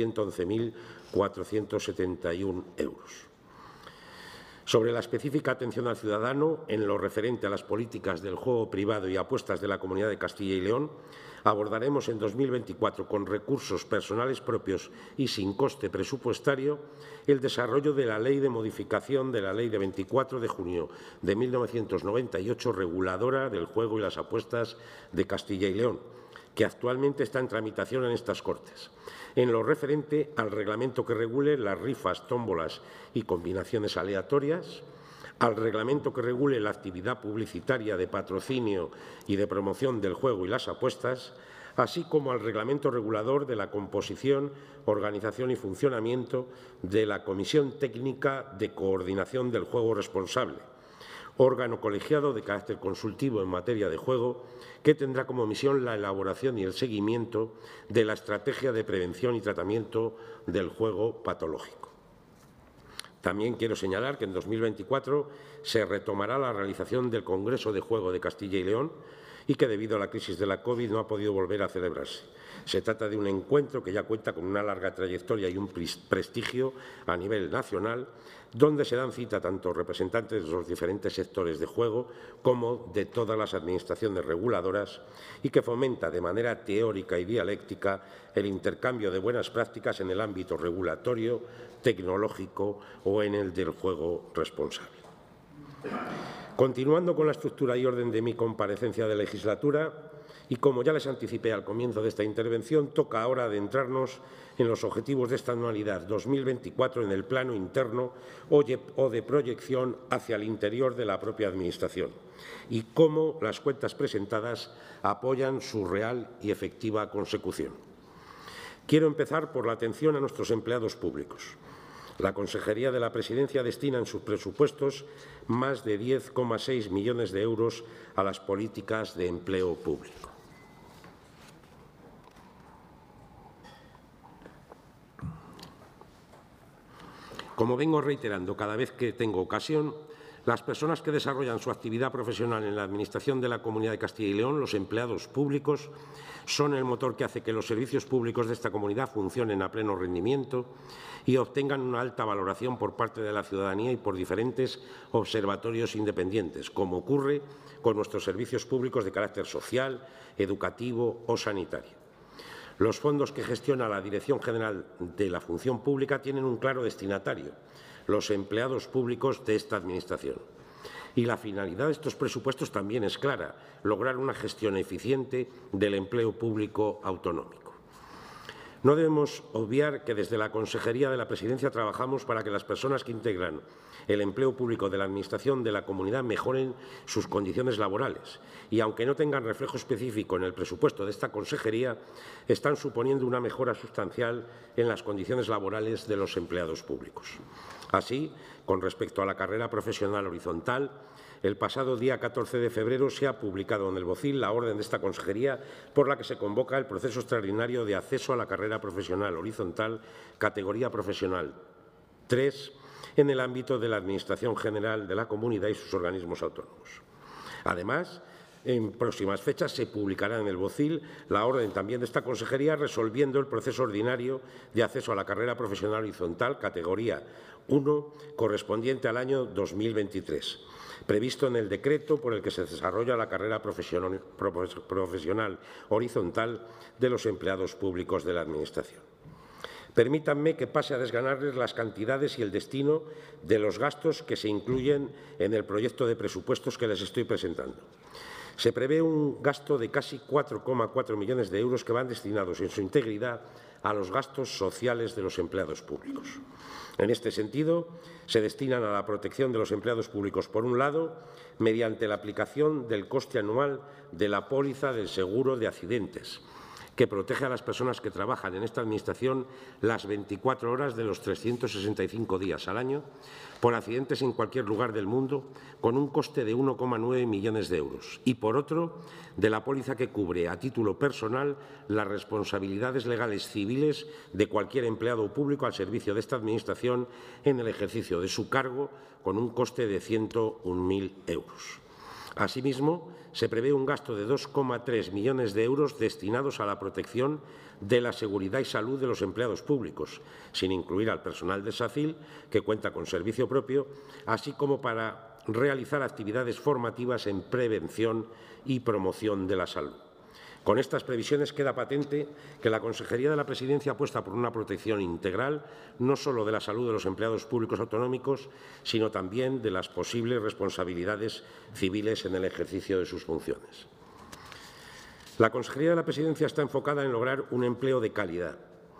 111.471 euros. Sobre la específica atención al ciudadano, en lo referente a las políticas del juego privado y apuestas de la Comunidad de Castilla y León, abordaremos en 2024, con recursos personales propios y sin coste presupuestario, el desarrollo de la Ley de modificación de la Ley de 24 de junio de 1998, reguladora del juego y las apuestas de Castilla y León, que actualmente está en tramitación en estas Cortes. en lo referente al reglamento que regule las rifas, tómbolas y combinaciones aleatorias, al reglamento que regule la actividad publicitaria de patrocinio y de promoción del juego y las apuestas, así como al reglamento regulador de la composición, organización y funcionamiento de la Comisión Técnica de Coordinación del Juego Responsable, órgano colegiado de carácter consultivo en materia de juego que tendrá como misión la elaboración y el seguimiento de la estrategia de prevención y tratamiento del juego patológico. También quiero señalar que en 2024 se retomará la realización del Congreso de Juego de Castilla y León y que, debido a la crisis de la COVID, no ha podido volver a celebrarse. Se trata de un encuentro que ya cuenta con una larga trayectoria y un prestigio a nivel nacional, donde se dan cita tanto representantes de los diferentes sectores de juego como de todas las administraciones reguladoras y que fomenta de manera teórica y dialéctica el intercambio de buenas prácticas en el ámbito regulatorio, tecnológico o en el del juego responsable. Continuando con la estructura y orden de mi comparecencia de legislatura, y como ya les anticipé al comienzo de esta intervención, toca ahora adentrarnos en los objetivos de esta anualidad 2024 en el plano interno o de proyección hacia el interior de la propia Administración y cómo las cuentas presentadas apoyan su real y efectiva consecución. Quiero empezar por la atención a nuestros empleados públicos. La Consejería de la Presidencia destina en sus presupuestos más de 10,6 millones de euros a las políticas de empleo público. Como vengo reiterando cada vez que tengo ocasión, las personas que desarrollan su actividad profesional en la Administración de la Comunidad de Castilla y León, los empleados públicos, son el motor que hace que los servicios públicos de esta comunidad funcionen a pleno rendimiento y obtengan una alta valoración por parte de la ciudadanía y por diferentes observatorios independientes, como ocurre con nuestros servicios públicos de carácter social, educativo o sanitario. Los fondos que gestiona la Dirección General de la Función Pública tienen un claro destinatario, los empleados públicos de esta Administración. Y la finalidad de estos presupuestos también es clara, lograr una gestión eficiente del empleo público autonómico. No debemos obviar que desde la Consejería de la Presidencia trabajamos para que las personas que integran el empleo público de la Administración de la Comunidad mejoren sus condiciones laborales y, aunque no tengan reflejo específico en el presupuesto de esta Consejería, están suponiendo una mejora sustancial en las condiciones laborales de los empleados públicos. Así, con respecto a la carrera profesional horizontal, el pasado día 14 de febrero se ha publicado en el BOCIL la orden de esta Consejería por la que se convoca el proceso extraordinario de acceso a la carrera profesional horizontal, categoría profesional 3, en el ámbito de la Administración General de la Comunidad y sus organismos autónomos. Además, en próximas fechas se publicará en el BOCIL la orden también de esta Consejería resolviendo el proceso ordinario de acceso a la carrera profesional horizontal, categoría 1, correspondiente al año 2023. Previsto en el decreto por el que se desarrolla la carrera profesional horizontal de los empleados públicos de la Administración. Permítanme que pase a desgranarles las cantidades y el destino de los gastos que se incluyen en el proyecto de presupuestos que les estoy presentando. Se prevé un gasto de casi 4,4 millones de euros que van destinados en su integridad a los gastos sociales de los empleados públicos. En este sentido, se destinan a la protección de los empleados públicos, por un lado, mediante la aplicación del coste anual de la póliza del seguro de accidentes, que protege a las personas que trabajan en esta Administración las 24 horas de los 365 días al año por accidentes en cualquier lugar del mundo, con un coste de 1,9 millones de euros. Y, por otro, de la póliza que cubre a título personal las responsabilidades legales civiles de cualquier empleado público al servicio de esta Administración en el ejercicio de su cargo, con un coste de 101.000 euros. Asimismo, se prevé un gasto de 2,3 millones de euros destinados a la protección de la seguridad y salud de los empleados públicos, sin incluir al personal de SACIL, que cuenta con servicio propio, así como para realizar actividades formativas en prevención y promoción de la salud. Con estas previsiones queda patente que la Consejería de la Presidencia apuesta por una protección integral no solo de la salud de los empleados públicos autonómicos, sino también de las posibles responsabilidades civiles en el ejercicio de sus funciones. La Consejería de la Presidencia está enfocada en lograr un empleo de calidad.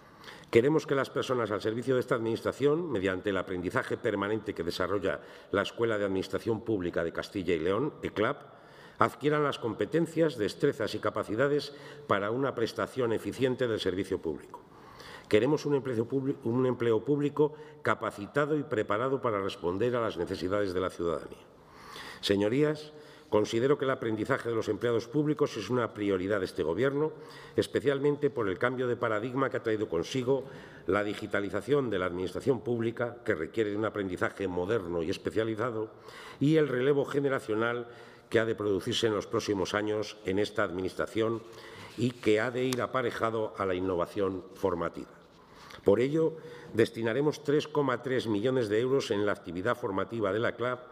Queremos que las personas al servicio de esta Administración, mediante el aprendizaje permanente que desarrolla la Escuela de Administración Pública de Castilla y León, ECLAP, adquieran las competencias, destrezas y capacidades para una prestación eficiente del servicio público. Queremos un empleo público capacitado y preparado para responder a las necesidades de la ciudadanía. Señorías, considero que el aprendizaje de los empleados públicos es una prioridad de este Gobierno, especialmente por el cambio de paradigma que ha traído consigo la digitalización de la Administración pública, que requiere de un aprendizaje moderno y especializado, y el relevo generacional que ha de producirse en los próximos años en esta Administración y que ha de ir aparejado a la innovación formativa. Por ello, destinaremos 3,3 millones de euros en la actividad formativa de la CLAP,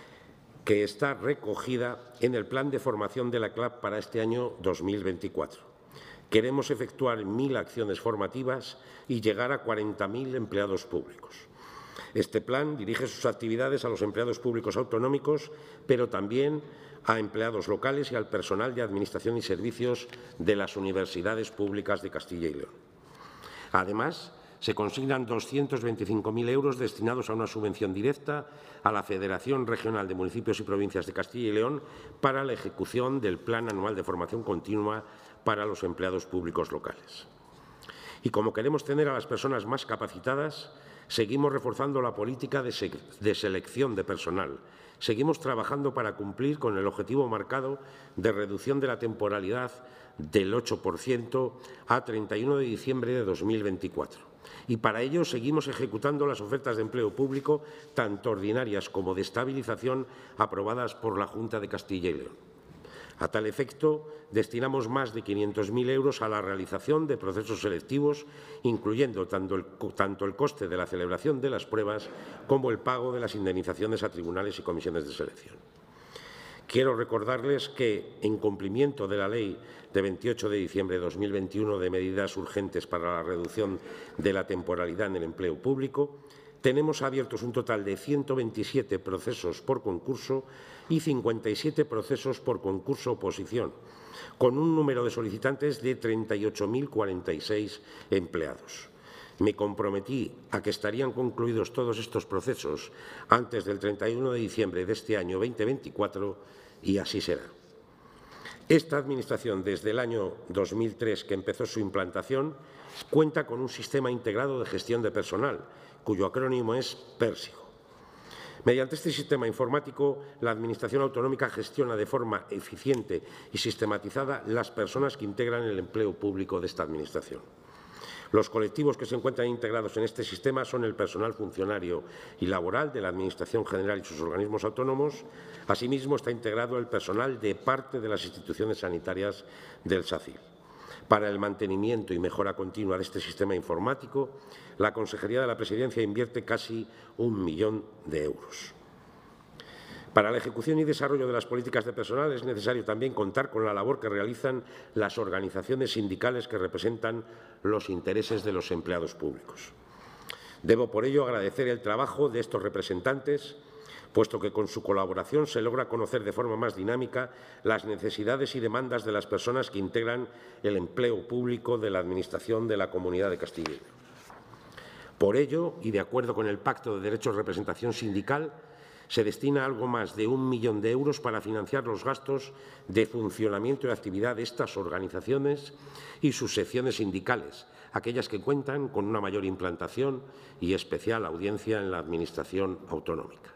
que está recogida en el plan de formación de la CLAP para este año 2024. Queremos efectuar 1.000 acciones formativas y llegar a 40.000 empleados públicos. Este plan dirige sus actividades a los empleados públicos autonómicos, pero también a empleados locales y al personal de Administración y Servicios de las universidades públicas de Castilla y León. Además, se consignan 225.000 euros destinados a una subvención directa a la Federación Regional de Municipios y Provincias de Castilla y León para la ejecución del Plan Anual de Formación Continua para los empleados públicos locales. Y como queremos tener a las personas más capacitadas, seguimos reforzando la política de selección de personal. Seguimos trabajando para cumplir con el objetivo marcado de reducción de la temporalidad del 8% a 31 de diciembre de 2024. Y para ello seguimos ejecutando las ofertas de empleo público, tanto ordinarias como de estabilización, aprobadas por la Junta de Castilla y León. A tal efecto, destinamos más de 500.000 euros a la realización de procesos selectivos, incluyendo tanto el coste de la celebración de las pruebas como el pago de las indemnizaciones a tribunales y comisiones de selección. Quiero recordarles que, en cumplimiento de la Ley de 28 de diciembre de 2021 de medidas urgentes para la reducción de la temporalidad en el empleo público, tenemos abiertos un total de 127 procesos por concurso y 57 procesos por concurso-oposición, con un número de solicitantes de 38.046 empleados. Me comprometí a que estarían concluidos todos estos procesos antes del 31 de diciembre de este año 2024 y así será. Esta Administración, desde el año 2003, que empezó su implantación, cuenta con un sistema integrado de gestión de personal, cuyo acrónimo es PERSIGO. Mediante este sistema informático, la Administración autonómica gestiona de forma eficiente y sistematizada las personas que integran el empleo público de esta Administración. Los colectivos que se encuentran integrados en este sistema son el personal funcionario y laboral de la Administración General y sus organismos autónomos. Asimismo, está integrado el personal de parte de las instituciones sanitarias del SACIR. Para el mantenimiento y mejora continua de este sistema informático, la Consejería de la Presidencia invierte casi 1 millón de euros. Para la ejecución y desarrollo de las políticas de personal es necesario también contar con la labor que realizan las organizaciones sindicales que representan los intereses de los empleados públicos. Debo, por ello, agradecer el trabajo de estos representantes, puesto que con su colaboración se logra conocer de forma más dinámica las necesidades y demandas de las personas que integran el empleo público de la Administración de la Comunidad de Castilla y León. Por ello, y de acuerdo con el Pacto de Derechos de Representación Sindical, se destina algo más de 1 millón de euros para financiar los gastos de funcionamiento y actividad de estas organizaciones y sus secciones sindicales, aquellas que cuentan con una mayor implantación y especial audiencia en la Administración autonómica.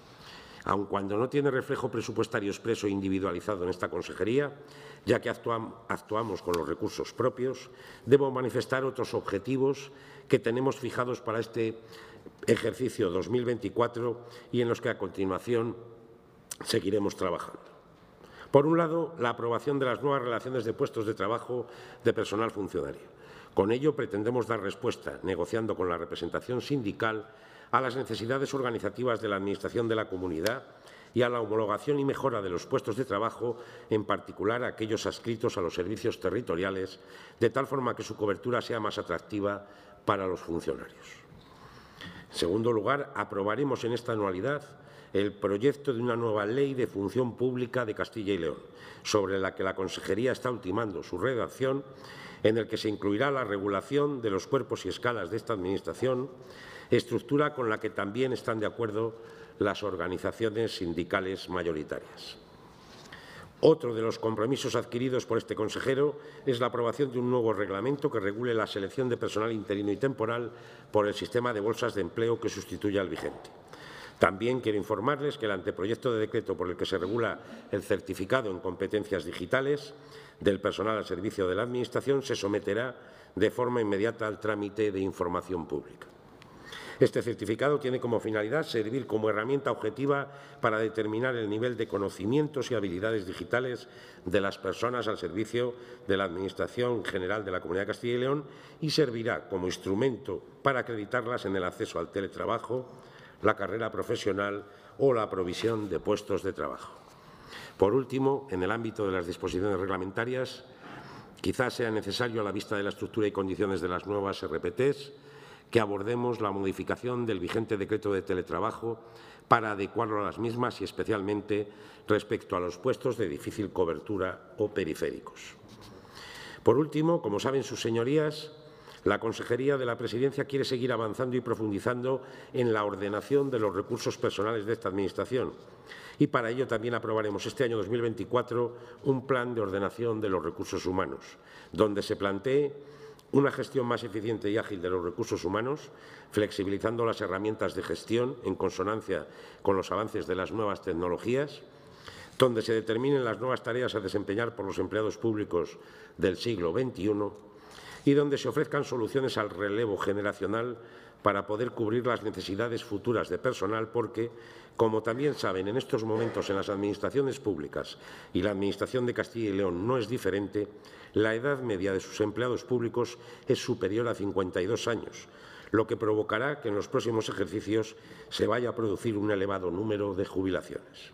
Aun cuando no tiene reflejo presupuestario expreso e individualizado en esta consejería, ya que actuamos con los recursos propios, debo manifestar otros objetivos que tenemos fijados para este ejercicio 2024 y en los que a continuación seguiremos trabajando. Por un lado, la aprobación de las nuevas relaciones de puestos de trabajo de personal funcionario. Con ello pretendemos dar respuesta, negociando con la representación sindical, a las necesidades organizativas de la Administración de la Comunidad y a la homologación y mejora de los puestos de trabajo, en particular aquellos adscritos a los servicios territoriales, de tal forma que su cobertura sea más atractiva para los funcionarios. En segundo lugar, aprobaremos en esta anualidad el proyecto de una nueva Ley de Función Pública de Castilla y León, sobre la que la Consejería está ultimando su redacción, en el que se incluirá la regulación de los cuerpos y escalas de esta Administración, estructura con la que también están de acuerdo las organizaciones sindicales mayoritarias. Otro de los compromisos adquiridos por este consejero es la aprobación de un nuevo reglamento que regule la selección de personal interino y temporal por el sistema de bolsas de empleo que sustituye al vigente. También quiero informarles que el anteproyecto de decreto por el que se regula el certificado en competencias digitales del personal al servicio de la Administración se someterá de forma inmediata al trámite de información pública. Este certificado tiene como finalidad servir como herramienta objetiva para determinar el nivel de conocimientos y habilidades digitales de las personas al servicio de la Administración General de la Comunidad de Castilla y León y servirá como instrumento para acreditarlas en el acceso al teletrabajo, la carrera profesional o la provisión de puestos de trabajo. Por último, en el ámbito de las disposiciones reglamentarias, quizás sea necesario, a la vista de la estructura y condiciones de las nuevas RPTs, que abordemos la modificación del vigente decreto de teletrabajo para adecuarlo a las mismas y especialmente respecto a los puestos de difícil cobertura o periféricos. Por último, como saben sus señorías, la Consejería de la Presidencia quiere seguir avanzando y profundizando en la ordenación de los recursos personales de esta Administración y para ello también aprobaremos este año 2024 un plan de ordenación de los recursos humanos, donde se plantee una gestión más eficiente y ágil de los recursos humanos, flexibilizando las herramientas de gestión en consonancia con los avances de las nuevas tecnologías, donde se determinen las nuevas tareas a desempeñar por los empleados públicos del siglo XXI y donde se ofrezcan soluciones al relevo generacional para poder cubrir las necesidades futuras de personal porque, como también saben, en estos momentos en las administraciones públicas y la Administración de Castilla y León no es diferente, la edad media de sus empleados públicos es superior a 52 años, lo que provocará que en los próximos ejercicios se vaya a producir un elevado número de jubilaciones.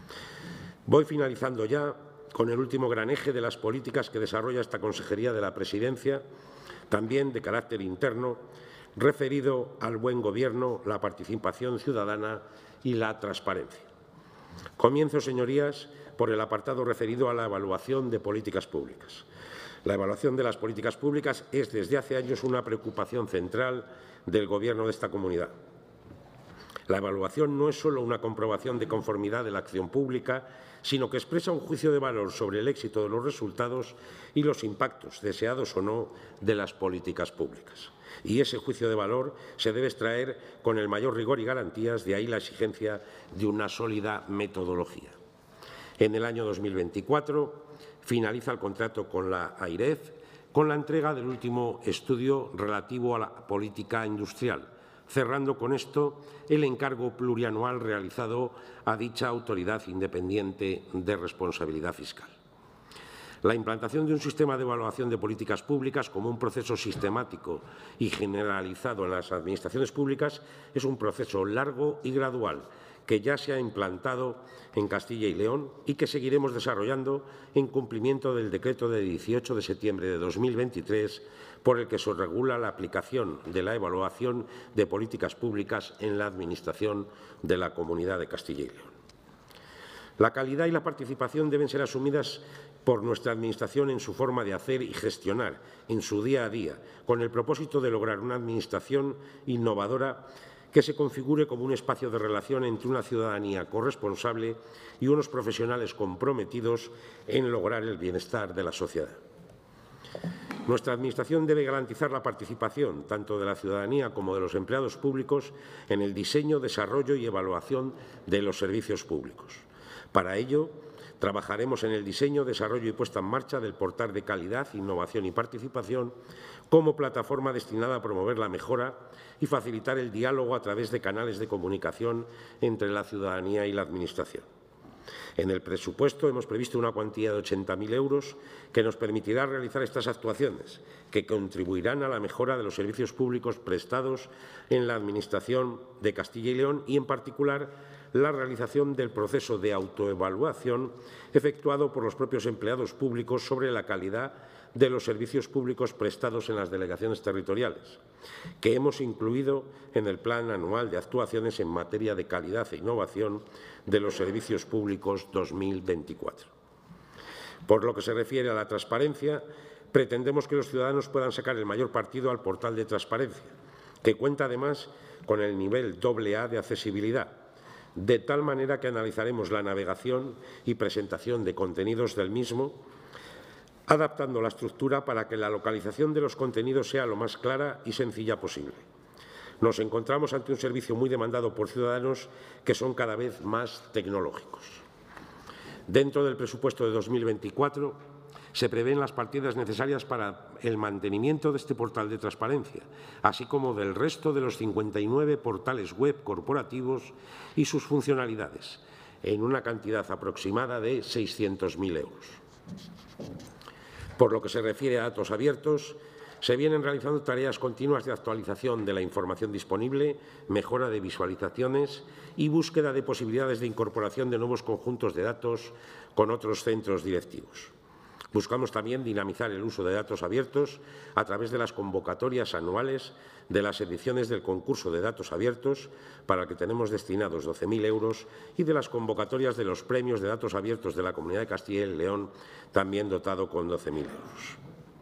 Voy finalizando ya con el último gran eje de las políticas que desarrolla esta Consejería de la Presidencia, también de carácter interno, referido al buen gobierno, la participación ciudadana y la transparencia. Comienzo, señorías, por el apartado referido a la evaluación de políticas públicas. La evaluación de las políticas públicas es desde hace años una preocupación central del Gobierno de esta comunidad. La evaluación no es solo una comprobación de conformidad de la acción pública, sino que expresa un juicio de valor sobre el éxito de los resultados y los impactos, deseados o no, de las políticas públicas. Y ese juicio de valor se debe extraer con el mayor rigor y garantías, de ahí la exigencia de una sólida metodología. En el año 2024 finaliza el contrato con la AIREF con la entrega del último estudio relativo a la política industrial, cerrando con esto el encargo plurianual realizado a dicha autoridad independiente de responsabilidad fiscal. La implantación de un sistema de evaluación de políticas públicas como un proceso sistemático y generalizado en las administraciones públicas es un proceso largo y gradual que ya se ha implantado en Castilla y León y que seguiremos desarrollando en cumplimiento del decreto de 18 de septiembre de 2023 por el que se regula la aplicación de la evaluación de políticas públicas en la Administración de la Comunidad de Castilla y León. La calidad y la participación deben ser asumidas por nuestra Administración en su forma de hacer y gestionar, en su día a día, con el propósito de lograr una Administración innovadora que se configure como un espacio de relación entre una ciudadanía corresponsable y unos profesionales comprometidos en lograr el bienestar de la sociedad. Nuestra Administración debe garantizar la participación tanto de la ciudadanía como de los empleados públicos en el diseño, desarrollo y evaluación de los servicios públicos. Para ello, trabajaremos en el diseño, desarrollo y puesta en marcha del portal de calidad, innovación y participación como plataforma destinada a promover la mejora y facilitar el diálogo a través de canales de comunicación entre la ciudadanía y la Administración. En el presupuesto hemos previsto una cuantía de 80.000 euros que nos permitirá realizar estas actuaciones, que contribuirán a la mejora de los servicios públicos prestados en la Administración de Castilla y León y, en particular, la realización del proceso de autoevaluación efectuado por los propios empleados públicos sobre la calidad de los servicios públicos prestados en las delegaciones territoriales, que hemos incluido en el Plan Anual de Actuaciones en materia de calidad e innovación de los servicios públicos 2024. Por lo que se refiere a la transparencia, pretendemos que los ciudadanos puedan sacar el mayor partido al portal de transparencia, que cuenta además con el nivel AA de accesibilidad, de tal manera que analizaremos la navegación y presentación de contenidos del mismo, adaptando la estructura para que la localización de los contenidos sea lo más clara y sencilla posible. Nos encontramos ante un servicio muy demandado por ciudadanos que son cada vez más tecnológicos. Dentro del presupuesto de 2024 se prevén las partidas necesarias para el mantenimiento de este portal de transparencia, así como del resto de los 59 portales web corporativos y sus funcionalidades, en una cantidad aproximada de 600.000 euros. Por lo que se refiere a datos abiertos, se vienen realizando tareas continuas de actualización de la información disponible, mejora de visualizaciones y búsqueda de posibilidades de incorporación de nuevos conjuntos de datos con otros centros directivos. Buscamos también dinamizar el uso de datos abiertos a través de las convocatorias anuales de las ediciones del concurso de datos abiertos, para el que tenemos destinados 12.000 euros, y de las convocatorias de los premios de datos abiertos de la Comunidad de Castilla y León, también dotado con 12.000 euros.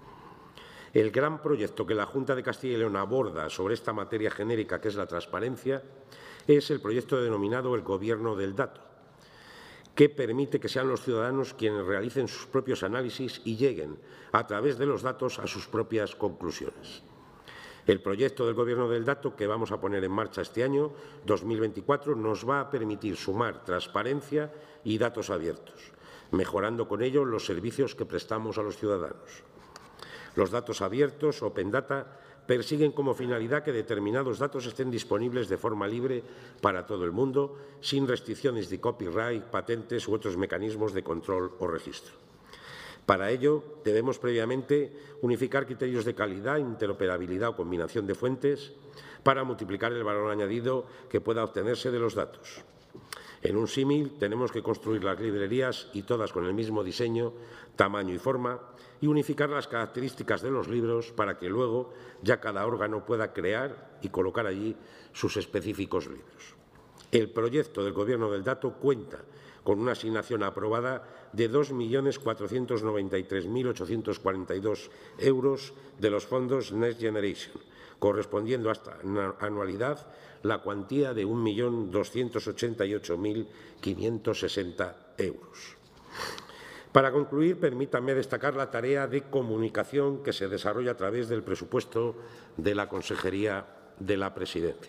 El gran proyecto que la Junta de Castilla y León aborda sobre esta materia genérica, que es la transparencia, es el proyecto denominado el Gobierno del Dato, que permite que sean los ciudadanos quienes realicen sus propios análisis y lleguen, a través de los datos, a sus propias conclusiones. El proyecto del Gobierno del Dato que vamos a poner en marcha este año, 2024, nos va a permitir sumar transparencia y datos abiertos, mejorando con ello los servicios que prestamos a los ciudadanos. Los datos abiertos, Open Data, persiguen como finalidad que determinados datos estén disponibles de forma libre para todo el mundo, sin restricciones de copyright, patentes u otros mecanismos de control o registro. Para ello, debemos previamente unificar criterios de calidad, interoperabilidad o combinación de fuentes para multiplicar el valor añadido que pueda obtenerse de los datos. En un símil, tenemos que construir las librerías, y todas con el mismo diseño, tamaño y forma, y unificar las características de los libros para que luego ya cada órgano pueda crear y colocar allí sus específicos libros. El proyecto del Gobierno del Dato cuenta con una asignación aprobada de 2.493.842 euros de los fondos Next Generation, correspondiendo a esta anualidad la cuantía de 1.288.560 euros. Para concluir, permítanme destacar la tarea de comunicación que se desarrolla a través del presupuesto de la Consejería de la Presidencia.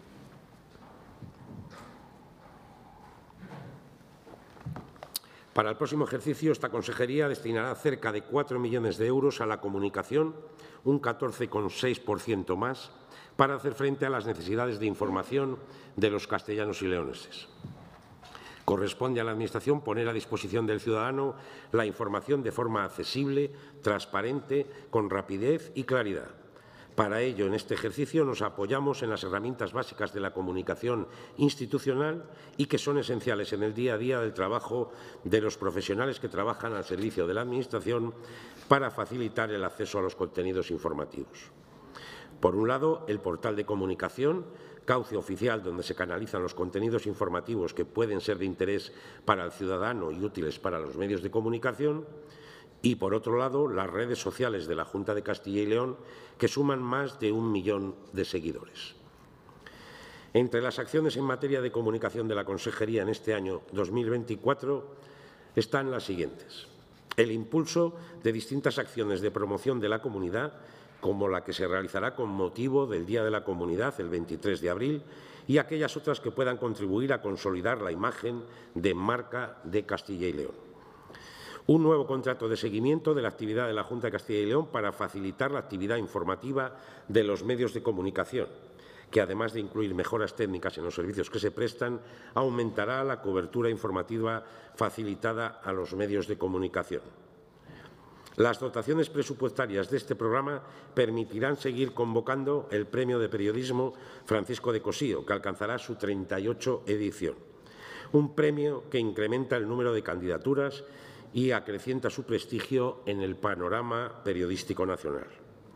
Para el próximo ejercicio, esta consejería destinará cerca de 4 millones de euros a la comunicación, un 14,6% más, para hacer frente a las necesidades de información de los castellanos y leoneses. Corresponde a la Administración poner a disposición del ciudadano la información de forma accesible, transparente, con rapidez y claridad. Para ello, en este ejercicio nos apoyamos en las herramientas básicas de la comunicación institucional y que son esenciales en el día a día del trabajo de los profesionales que trabajan al servicio de la Administración para facilitar el acceso a los contenidos informativos. Por un lado, el portal de comunicación, cauce oficial donde se canalizan los contenidos informativos que pueden ser de interés para el ciudadano y útiles para los medios de comunicación. Y, por otro lado, las redes sociales de la Junta de Castilla y León, que suman más de 1 millón de seguidores. Entre las acciones en materia de comunicación de la Consejería en este año 2024 están las siguientes. El impulso de distintas acciones de promoción de la comunidad, como la que se realizará con motivo del Día de la Comunidad, el 23 de abril, y aquellas otras que puedan contribuir a consolidar la imagen de marca de Castilla y León. Un nuevo contrato de seguimiento de la actividad de la Junta de Castilla y León para facilitar la actividad informativa de los medios de comunicación, que además de incluir mejoras técnicas en los servicios que se prestan, aumentará la cobertura informativa facilitada a los medios de comunicación. Las dotaciones presupuestarias de este programa permitirán seguir convocando el Premio de Periodismo Francisco de Cossío, que alcanzará su 38ª edición. Un premio que incrementa el número de candidaturas y acrecienta su prestigio en el panorama periodístico nacional.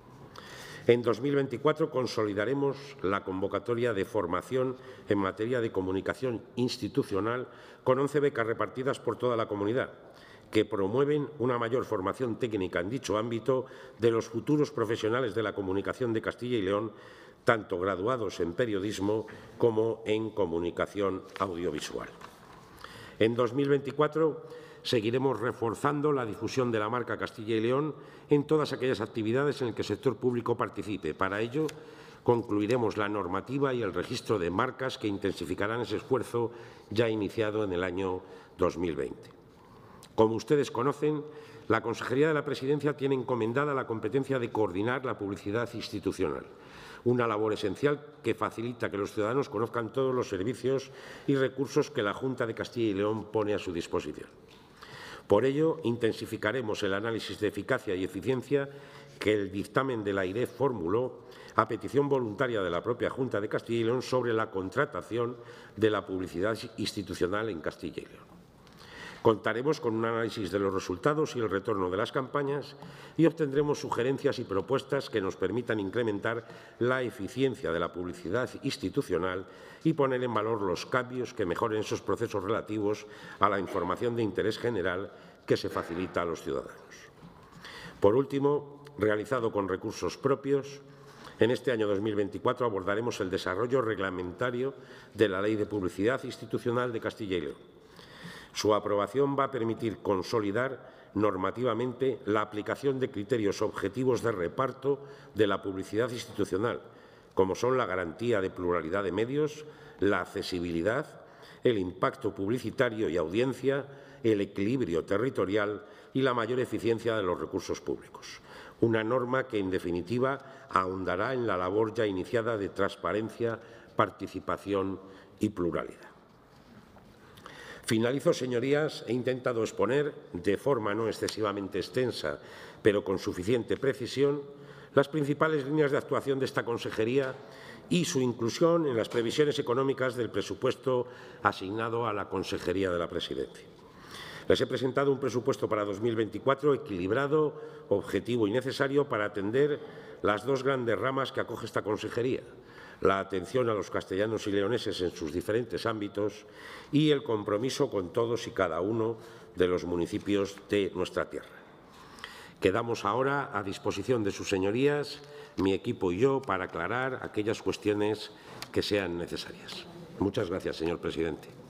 En 2024 consolidaremos la convocatoria de formación en materia de comunicación institucional con 11 becas repartidas por toda la comunidad, que promueven una mayor formación técnica en dicho ámbito de los futuros profesionales de la comunicación de Castilla y León, tanto graduados en periodismo como en comunicación audiovisual. En 2024 seguiremos reforzando la difusión de la marca Castilla y León en todas aquellas actividades en las que el sector público participe. Para ello, concluiremos la normativa y el registro de marcas que intensificarán ese esfuerzo ya iniciado en el año 2020. Como ustedes conocen, la Consejería de la Presidencia tiene encomendada la competencia de coordinar la publicidad institucional, una labor esencial que facilita que los ciudadanos conozcan todos los servicios y recursos que la Junta de Castilla y León pone a su disposición. Por ello, intensificaremos el análisis de eficacia y eficiencia que el dictamen de la AIREF formuló a petición voluntaria de la propia Junta de Castilla y León sobre la contratación de la publicidad institucional en Castilla y León. Contaremos con un análisis de los resultados y el retorno de las campañas y obtendremos sugerencias y propuestas que nos permitan incrementar la eficiencia de la publicidad institucional y poner en valor los cambios que mejoren esos procesos relativos a la información de interés general que se facilita a los ciudadanos. Por último, realizado con recursos propios, en este año 2024 abordaremos el desarrollo reglamentario de la Ley de Publicidad Institucional de Castilla y León. Su aprobación va a permitir consolidar normativamente la aplicación de criterios objetivos de reparto de la publicidad institucional, como son la garantía de pluralidad de medios, la accesibilidad, el impacto publicitario y audiencia, el equilibrio territorial y la mayor eficiencia de los recursos públicos. Una norma que, en definitiva, ahondará en la labor ya iniciada de transparencia, participación y pluralidad. Finalizo, señorías. He intentado exponer, de forma no excesivamente extensa, pero con suficiente precisión, las principales líneas de actuación de esta consejería y su inclusión en las previsiones económicas del presupuesto asignado a la Consejería de la Presidencia. Les he presentado un presupuesto para 2024 equilibrado, objetivo y necesario para atender las dos grandes ramas que acoge esta consejería: la atención a los castellanos y leoneses en sus diferentes ámbitos y el compromiso con todos y cada uno de los municipios de nuestra tierra. Quedamos ahora a disposición de sus señorías, mi equipo y yo, para aclarar aquellas cuestiones que sean necesarias. Muchas gracias, señor presidente.